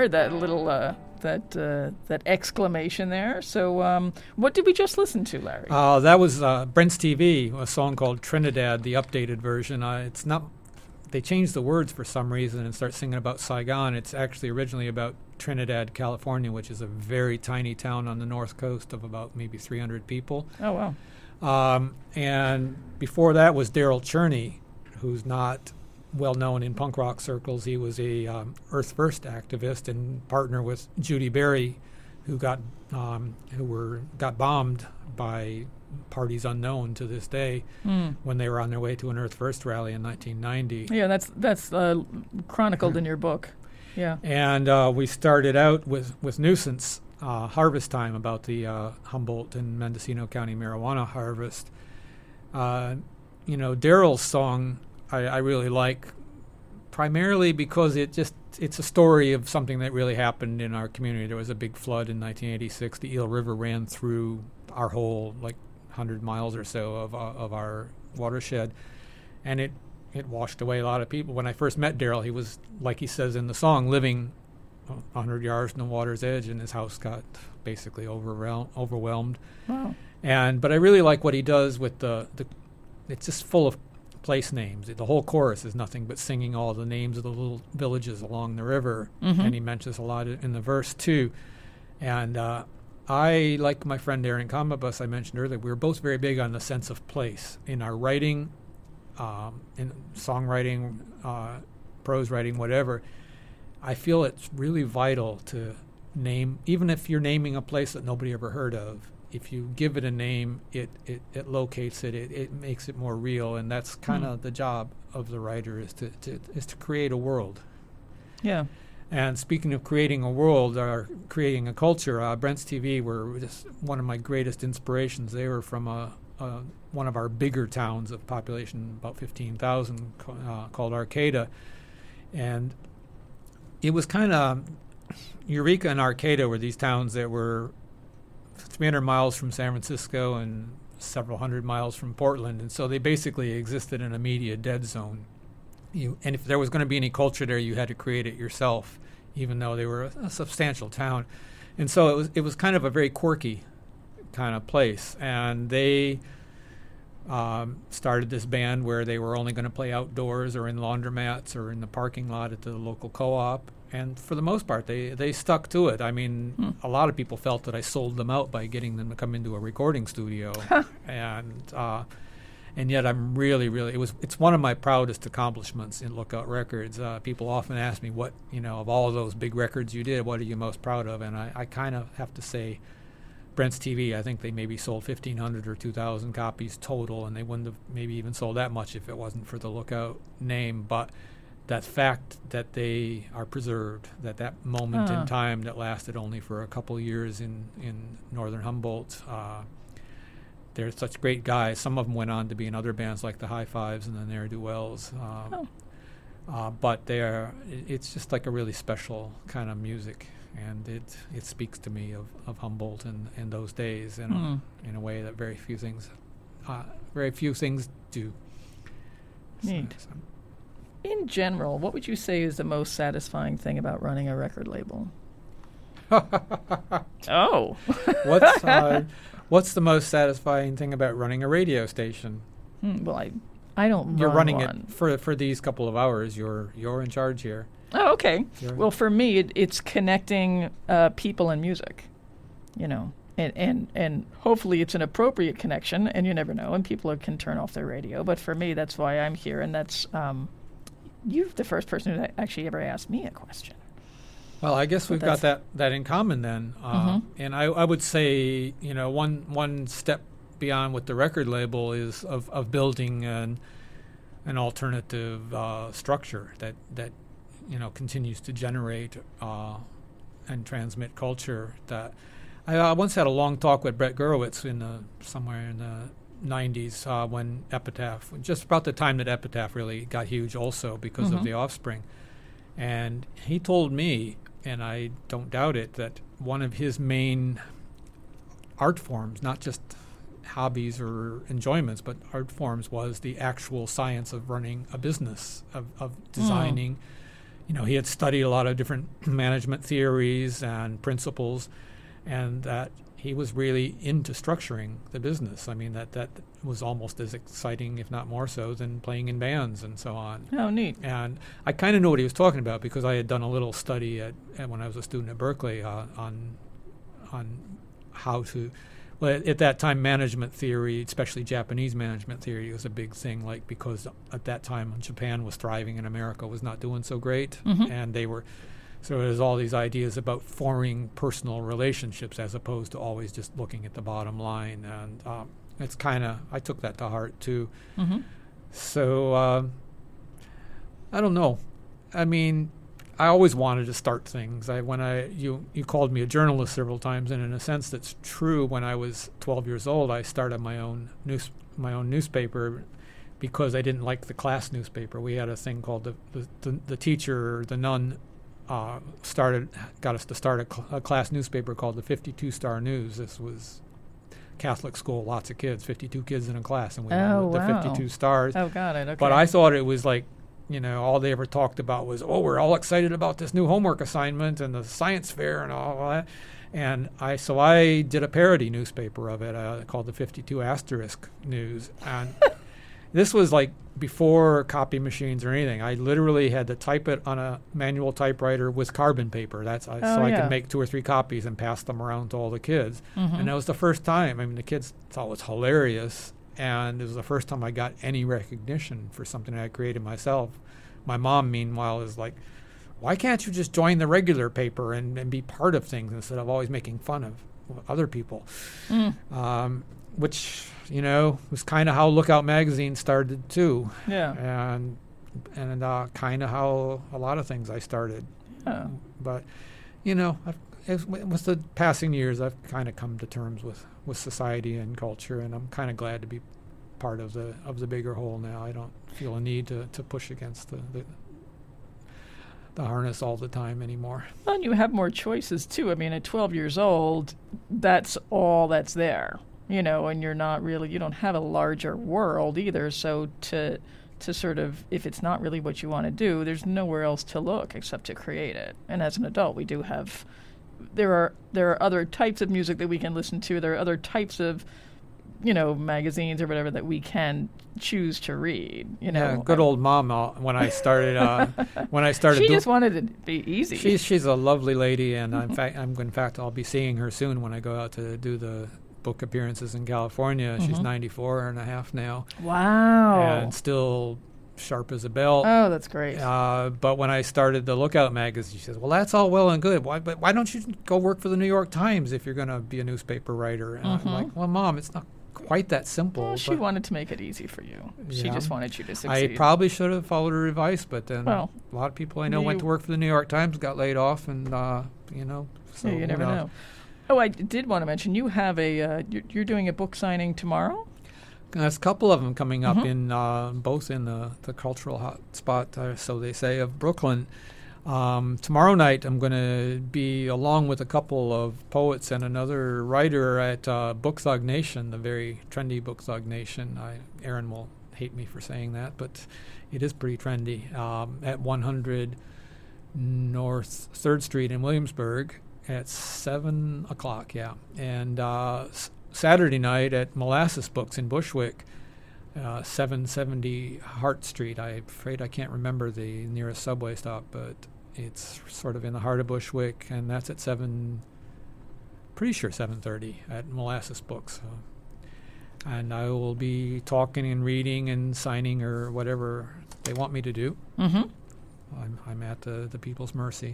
heard that little uh, that uh, that exclamation there. So, um, what did we just listen to, Larry? Uh, that was uh, Brent's T V, a song called Trinidad, the updated version. Uh, it's not. They changed the words for some reason and start singing about Saigon. It's actually originally about Trinidad, California, which is a very tiny town on the north coast of about maybe three hundred people. Oh, wow. Um, and before that was Daryl Cherney, who's not well known in punk rock circles. He was a um, Earth First activist and partner with Judy Berry, who got um, who were got bombed by parties unknown to this day mm. when they were on their way to an Earth First rally in nineteen ninety. Yeah, that's that's uh, chronicled in your book. Yeah. And uh, we started out with with Nuisance, uh, Harvest Time, about the uh, Humboldt and Mendocino County marijuana harvest. Uh, you know, Daryl's song I, I really like, primarily because it just it's a story of something that really happened in our community. There was a big flood in nineteen eighty-six. The Eel River ran through our whole like one hundred miles or so of uh, of our watershed, and it it washed away a lot of people. When I first met Daryl, he was, like he says in the song, living one hundred yards from the water's edge, and his house got basically overwhel- overwhelmed. Wow. And but I really like what he does with the the. It's just full of place names. The whole chorus is nothing but singing all the names of the little villages along the river, mm-hmm. and he mentions a lot in the verse too. And uh, I, like my friend Aaron Combabus I mentioned earlier, we were both very big on the sense of place in our writing, um, in songwriting, uh, prose writing, whatever. I feel it's really vital to name, even if you're naming a place that nobody ever heard of. If you give it a name, it, it, it locates it, it, it makes it more real, and that's kind of mm. the job of the writer is to, to is to create a world. Yeah. And speaking of creating a world or creating a culture, uh, Brent's T V were just one of my greatest inspirations. They were from a, a one of our bigger towns of population, about fifteen thousand, uh, called Arcata, and it was kind of Eureka and Arcata were these towns that were three hundred miles from San Francisco and several hundred miles from Portland, and so they basically existed in a media dead zone. You, and if there was going to be any culture there, you had to create it yourself, even though they were a, a substantial town. And so it was it was kind of a very quirky kind of place. And they um, started this band where they were only going to play outdoors or in laundromats or in the parking lot at the local co-op. And for the most part, they, they stuck to it. I mean, hmm. a lot of people felt that I sold them out by getting them to come into a recording studio. and uh, and yet I'm really, really, it was it's one of my proudest accomplishments in Lookout Records. Uh, people often ask me, what, you know, of all of those big records you did, what are you most proud of? And I, I kind of have to say Brent's T V. I think they maybe sold fifteen hundred or two thousand copies total, and they wouldn't have maybe even sold that much if it wasn't for the Lookout name. But that fact that they are preserved, that that moment uh. in time that lasted only for a couple years in, in northern Humboldt, uh, they're such great guys. Some of them went on to be in other bands like the High Fives and the Ne'er-Do-Wells. Um, oh. uh, but they're, it's just like a really special kind of music, and it it speaks to me of, of Humboldt and, and those days in, mm. a, in a way that very few things, uh, very few things do. Neat. So, so. In general, what would you say is the most satisfying thing about running a record label? oh. what's uh, What's the most satisfying thing about running a radio station? Hmm, well, I, I don't. You're run running one. it for for these couple of hours. You're you're in charge here. Oh, okay. You're well, for me, it, it's connecting uh, people and music. You know, and, and and hopefully it's an appropriate connection. And you never know, and people can turn off their radio. But for me, that's why I'm here, and that's um, you're the first person who actually ever asked me a question. Well, I guess but we've got that, that in common then. Uh, mm-hmm. And I, I would say, you know, one one step beyond with the record label is of, of building an an alternative uh, structure that, that, you know, continues to generate uh, and transmit culture. That I uh, once had a long talk with Brett Gurewitz in the, somewhere in the nineties uh, when Epitaph, just about the time that Epitaph really got huge also because mm-hmm. of The Offspring. And he told me, and I don't doubt it, that one of his main art forms, not just hobbies or enjoyments, but art forms, was the actual science of running a business, of, of designing, mm. you know, he had studied a lot of different management theories and principles, and that he was really into structuring the business. I mean, that, that was almost as exciting, if not more so, than playing in bands and so on. Oh, neat. And I kind of knew what he was talking about because I had done a little study at, at when I was a student at Berkeley uh, on on how to, well, at, at that time, management theory, especially Japanese management theory, was a big thing, like because at that time Japan was thriving and America was not doing so great, Mm-hmm. and they were, so there's all these ideas about forming personal relationships as opposed to always just looking at the bottom line, and um, it's kind of, I took that to heart too. Mm-hmm. So, uh, I don't know. I mean, I always wanted to start things. I when I you you called me a journalist several times, and in a sense that's true. When I was twelve years old, I started my own news my own newspaper because I didn't like the class newspaper. We had a thing called the the, the, the teacher, the nun, uh, started got us to start a, cl- a class newspaper called the fifty-two Star News. This was Catholic school, lots of kids, fifty-two kids in a class, and we Oh, wanted the wow. fifty-two stars. Oh, got it. Okay. But I thought it was like, you know, all they ever talked about was, oh, we're all excited about this new homework assignment and the science fair and all that. And I so I did a parody newspaper of it uh, called the fifty-two Asterisk News. And this was like before copy machines or anything. I literally had to type it on a manual typewriter with carbon paper. That's I, Oh, so I yeah. could make two or three copies and pass them around to all the kids. Mhm. And that was the first time. I mean, the kids thought it was hilarious. And it was the first time I got any recognition for something I created myself. My mom, meanwhile, is like, why can't you just join the regular paper and, and be part of things instead of always making fun of other people? Mm. Um, which, you know, was kind of how Lookout Magazine started, too. Yeah. And, and uh, kind of how a lot of things I started. Yeah. But, you know, I've, as, with the passing years, I've kind of come to terms with, with society and culture, and I'm kind of glad to be part of the of the bigger whole now. I don't feel a need to, to push against the, the the harness all the time anymore. Well, and you have more choices, too. I mean, at twelve years old, that's all that's there, you know, and you're not really, you don't have a larger world either. So to to sort of, if it's not really what you want to do, there's nowhere else to look except to create it. And as an adult, we do have, there are there are other types of music that we can listen to. There are other types of, you know, magazines or whatever that we can choose to read. You know, Yeah, good old mom. Uh, when I started, uh, when I started, She do- just wanted it to be easy. she's she's a lovely lady, and in fact, I'm in fact I'll be seeing her soon when I go out to do the book appearances in California. She's Mhm. ninety-four and a half now, Wow. and still sharp as a bell. Oh, that's great. Uh, but when I started the Lookout magazine, she says, "Well, that's all well and good. Why, but why don't you go work for the New York Times if you're going to be a newspaper writer?" And Mhm. I'm like, "Well, Mom, it's not quite that simple." Well, she but wanted to make it easy for you. She Yeah. just wanted you to I succeed. probably should have followed her advice, but then Well, a lot of people I know went you- to work for the New York Times, got laid off, and uh, you know, so Yeah, you who never knows? know. Oh, I d- did want to mention you have a uh, you're, you're doing a book signing tomorrow. There's a couple of them coming up Mhm. in uh, both in the, the cultural hot spot, uh, so they say, of Brooklyn. Um, tomorrow night, I'm going to be along with a couple of poets and another writer at uh, Book Thug Nation, the very trendy Book Thug Nation. I, Aaron will hate me for saying that, but it is pretty trendy. Um, at one hundred North third Street in Williamsburg at seven o'clock. Yeah, and uh, s- Saturday night at Molasses Books in Bushwick, uh, seven seventy Hart Street. I'm afraid I can't remember the nearest subway stop, but it's sort of in the heart of Bushwick, and that's at seven. Pretty sure seven thirty at Molasses Books. So. And I will be talking and reading and signing or whatever they want me to do. Mm-hmm. I'm, I'm at the, the people's mercy.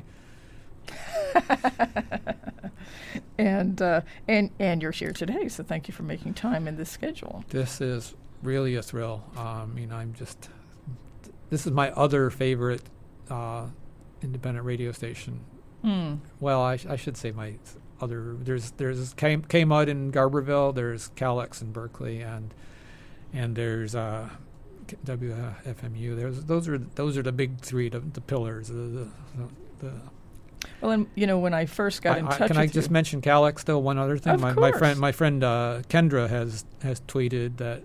and uh, and and you're here today, so thank you for making time in this schedule. This is really a thrill. Um, I mean, I'm just. This is my other favorite uh, independent radio station. Mm. Well, I, sh- I should say my other. There's there's K- K-Mud in Garberville. There's Calex in Berkeley, and and there's uh, K- W F M U. There's those are those are the big three, the, the pillars. The, the, the, Well, and you know, when I first got I, in I, touch Can with I just you, mention Calex? Still, one other thing. Of my, my course. friend, my friend uh, Kendra has has tweeted that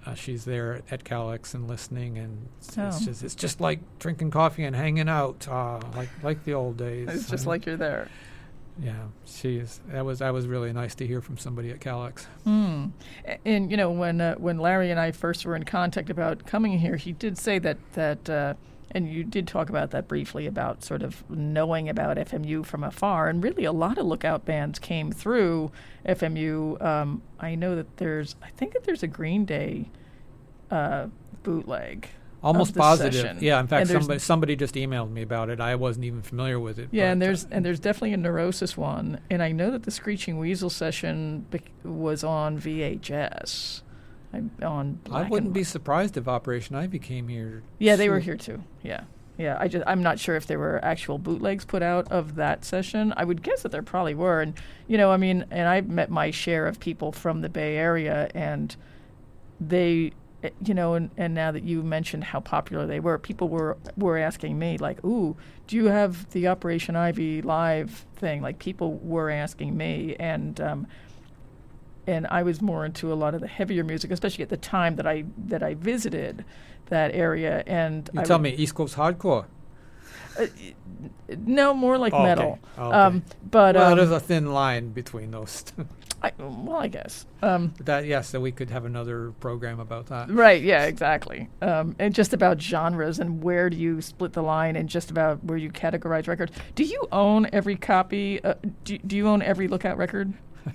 uh, she's there at Calyx and listening, and it's, Oh. it's just it's just like drinking coffee and hanging out, uh, like like the old days. It's just Uh, like you're there. yeah, she's that was that was really nice to hear from somebody at Calyx. Mm. A- And you know, when uh, when Larry and I first were in contact about coming here, he did say that that, uh, and you did talk about that briefly about sort of knowing about F M U from afar, and really a lot of Lookout bands came through F M U. Um, I know that there's, I think that there's a Green Day uh, bootleg. Almost of the positive. session. Yeah, in fact, And there's- somebody somebody just emailed me about it. I wasn't even familiar with it. Yeah, but, and there's uh, and there's definitely a Neurosis one, and I know that the Screeching Weasel session bec- was on V H S. I, on I black wouldn't and be white. surprised if Operation Ivy came here. Yeah, they were soon. here too. Yeah, yeah. I just I'm not sure if there were actual bootlegs put out of that session. I would guess that there probably were, and you know, I mean, and I've met my share of people from the Bay Area, and they, eh, you know, and, and now that you mentioned how popular they were, people were were asking me like, "Ooh, do you have the Operation Ivy live thing?" Like people were asking me, and um, and I was more into a lot of the heavier music, especially at the time that I that I visited that area. And You I tell would- me, East Coast hardcore. uh, no, more like Oh, okay. metal. Oh, okay. Um, but well, um, there's a thin line between those. two. I, well, I guess. Um, that yes, so we could have another program about that. Right, yeah, exactly. Um, and just about genres and where do you split the line and just about where you categorize records. Do you own every copy? Uh, do, do you own every Lookout record?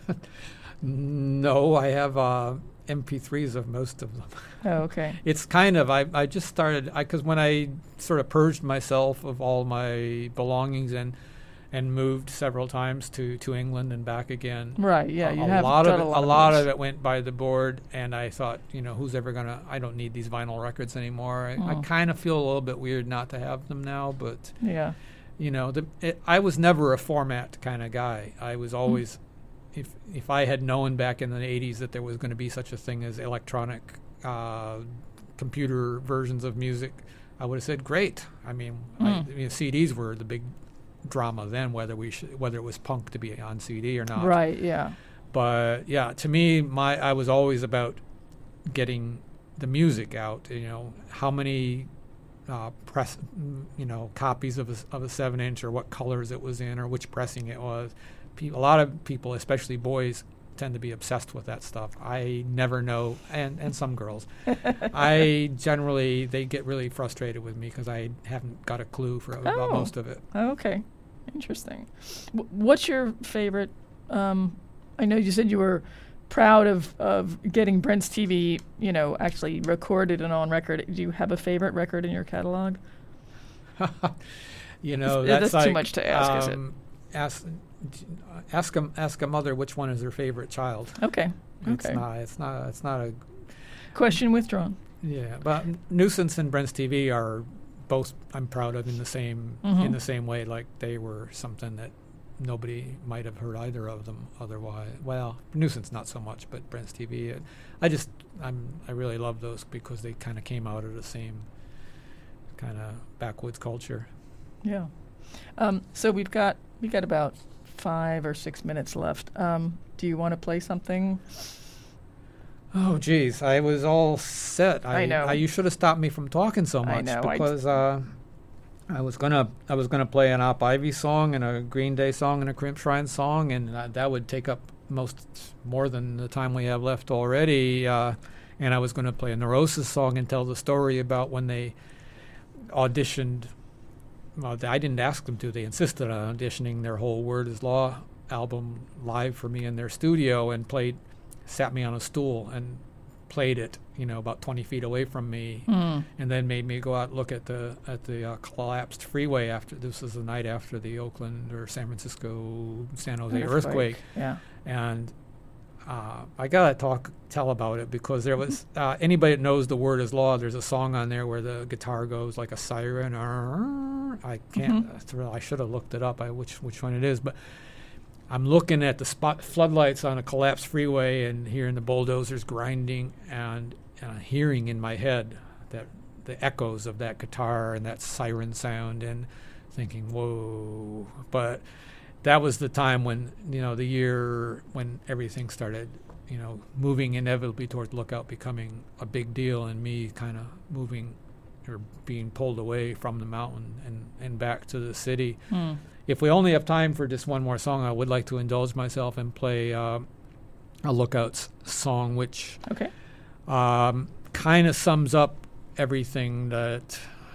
No, I have uh, M P threes of most of them. Oh, okay. It's kind of I, I just started because when I sort of purged myself of all my belongings and and moved several times to, to England and back again. Right, yeah, a, you a have lot done of it, a lot, a lot those. of it went by the board, and I thought, you know, who's ever gonna? I don't need these vinyl records anymore. I, I Mm. kind of feel a little bit weird not to have them now, but Yeah. you know, the, it, I was never a format kind of guy. I was always, if if I had known back in the eighties that there was going to be such a thing as electronic uh, computer versions of music, I would have said, great. I mean, I, Mm. you know, C Ds were the big drama then, whether we should, whether it was punk to be on C D or not. Right, yeah. But yeah, to me, my I was always about getting the music out. You know, how many uh, press, mm, you know, copies of a, of a seven inch, or what colors it was in, or which pressing it was. Pe- a lot of people, especially boys, tend to be obsessed with that stuff. I never know, and and some girls. I generally they get really frustrated with me because I haven't got a clue for about Oh. most of it. Okay, interesting. W- what's your favorite? Um, I know you said you were proud of, of getting Brent's T V, you know, actually recorded and on record. Do you have a favorite record in your catalog? You know, It's- that's, that's too like, much to ask, is it? um, Ask, ask a ask a mother which one is their favorite child. Okay. It's Okay. not. It's not. It's not a. Question withdrawn. Yeah, but Nuisance and Brent's T V are both I'm proud of in the same Mhm. in the same way. Like they were something that nobody might have heard either of them otherwise. Well, Nuisance not so much, but Brent's T V. It, I just I'm I really love those because they kind of came out of the same kind of backwoods culture. Yeah. Um, so we've got we got about five or six minutes left. Um, do you want to play something? Oh, geez, I was all set. I, I know. I, you should have stopped me from talking so much I know, I because uh, I was gonna I was gonna play an Op Ivy song and a Green Day song and a Crimp Shrine song, and uh, that would take up most more than the time we have left already. Uh, and I was going to play a Neurosis song and tell the story about when they auditioned. Well, I didn't ask them to. They insisted on auditioning their whole Word is Law album live for me in their studio and played, sat me on a stool and played it, you know, about twenty feet away from me, Mm. and then made me go out and look at the at the uh, collapsed freeway after. This was the night after the Oakland or San Francisco, San Jose earthquake, Yeah. and uh, I gotta talk tell about it because there was uh, anybody that knows the Word is Law. There's a song on there where the guitar goes like a siren. I can't. Mhm. I should have looked it up. I which which one it is, but I'm looking at the spot floodlights on a collapsed freeway and hearing the bulldozers grinding and uh, hearing in my head that the echoes of that guitar and that siren sound and thinking, whoa. But that was the time when, you know, the year when everything started you know, moving inevitably towards Lookout becoming a big deal, and me kind of moving or being pulled away from the mountain and, and back to the city. Mm. If we only have time for just one more song, I would like to indulge myself and play uh, a Lookouts song, which Okay. um, kind of sums up everything that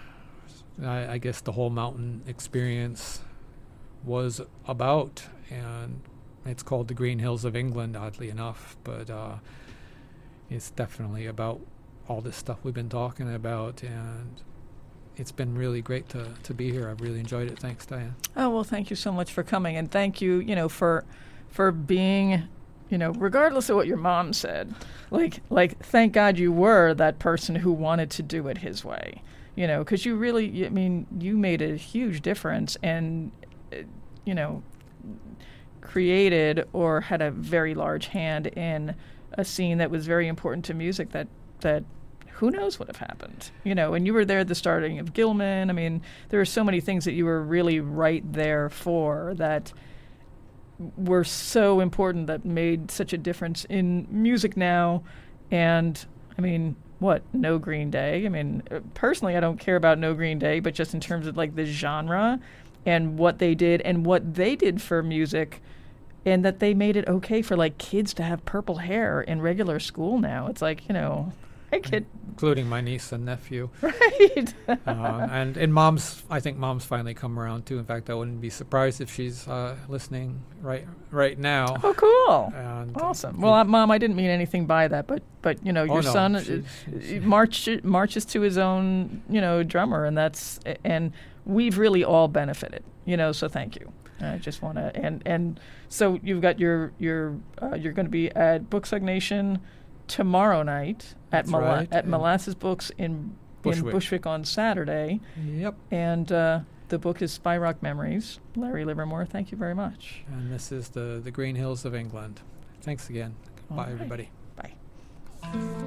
I, I guess the whole mountain experience was about. And it's called The Green Hills of England, oddly enough, but uh, it's definitely about all this stuff we've been talking about, and it's been really great to, to be here. I've really enjoyed it. Thanks, Diane. Oh, well, thank you so much for coming, and thank you, you know, for for being, you know, regardless of what your mom said, like, like thank God you were that person who wanted to do it his way, you know, because you really, I mean, you made a huge difference, and, uh, you know, created or had a very large hand in a scene that was very important to music that that who knows what have happened, you know, and you were there at the starting of Gilman. I mean, there are so many things that you were really right there for that were so important, that made such a difference in music now. And I mean, what, No Green Day? I mean, uh, personally, I don't care about No Green Day, but just in terms of like the genre and what they did and what they did for music, and that they made it okay for like kids to have purple hair in regular school now. It's like, you know, I could, including my niece and nephew. right? uh, and and mom's, I think mom's finally come around too. In fact, I wouldn't be surprised if she's uh, listening right right now. Oh, cool! And, Awesome. uh, Well, uh, Mom, I didn't mean anything by that, but but you know, your Oh, no, son she's- uh, she's- march, marches to his own, you know, drummer, and that's and we've really all benefited, you know. So thank you. I just want to and and so you've got your your uh, you're going to be at Booksuck Nation tomorrow night at That's Mola- right, at and Molasses Books in Bushwick. in Bushwick on Saturday, Yep. and uh, the book is Spy Rock Memories. Larry Livermore, thank you very much. And this is the the Green Hills of England. Thanks again. All Bye, right. everybody. Bye.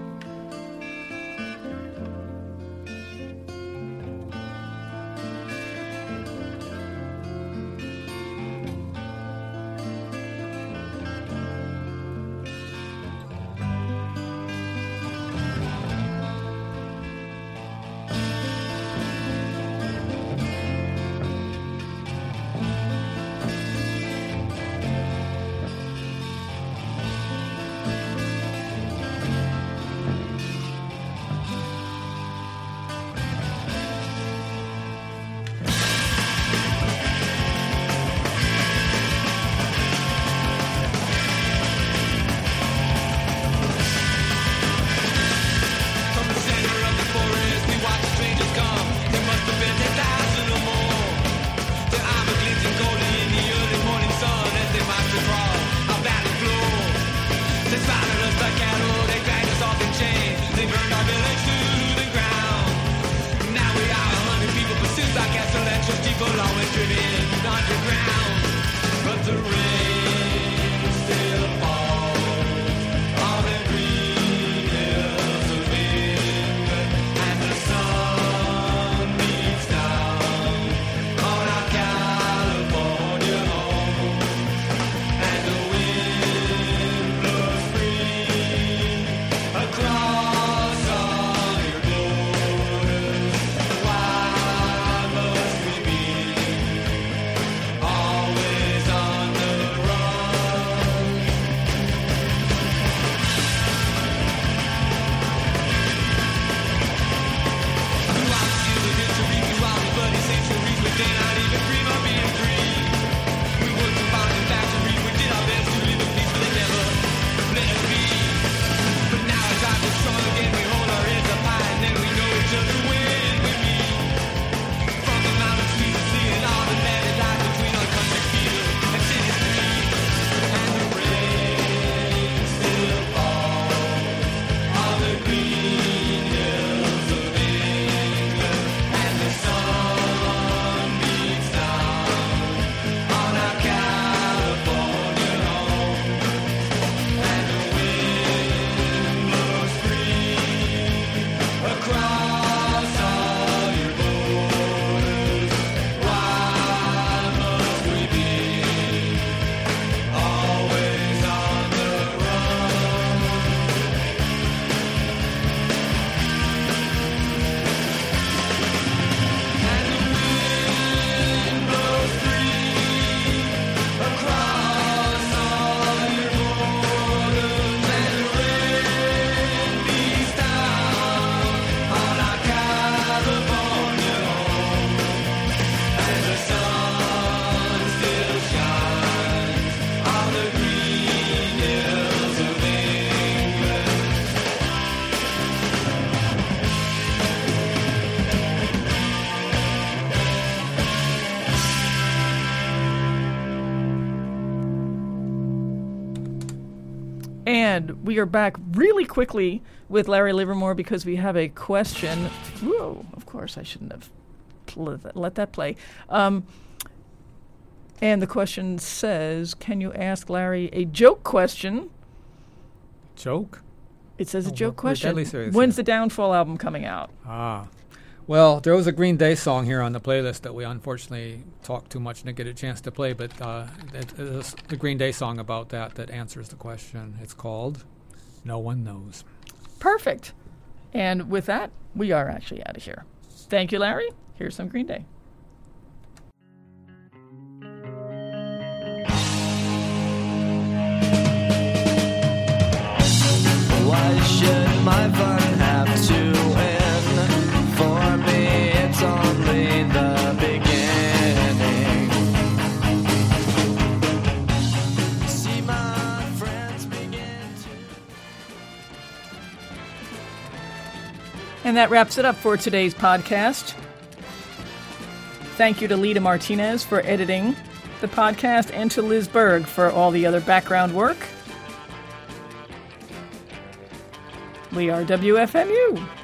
And we are back really quickly with Larry Livermore because we have a question. Whoa, of course, I shouldn't have pl- let that play. Um, and the question says, can you ask Larry a joke question? Joke? It says a Oh, joke we're question. deadly serious When's here. the Downfall album coming out? Ah. Well, there was a Green Day song here on the playlist that we unfortunately talked too much and didn't get a chance to play, but uh, it, it is the Green Day song about that that answers the question. It's called No One Knows. Perfect. And with that, we are actually out of here. Thank you, Larry. Here's some Green Day. Why should my fun have to end? For me, it's only the beginning. See my friends begin to. And that wraps it up for today's podcast. Thank you to Lita Martinez for editing the podcast and to Liz Berg for all the other background work. We are W F M U.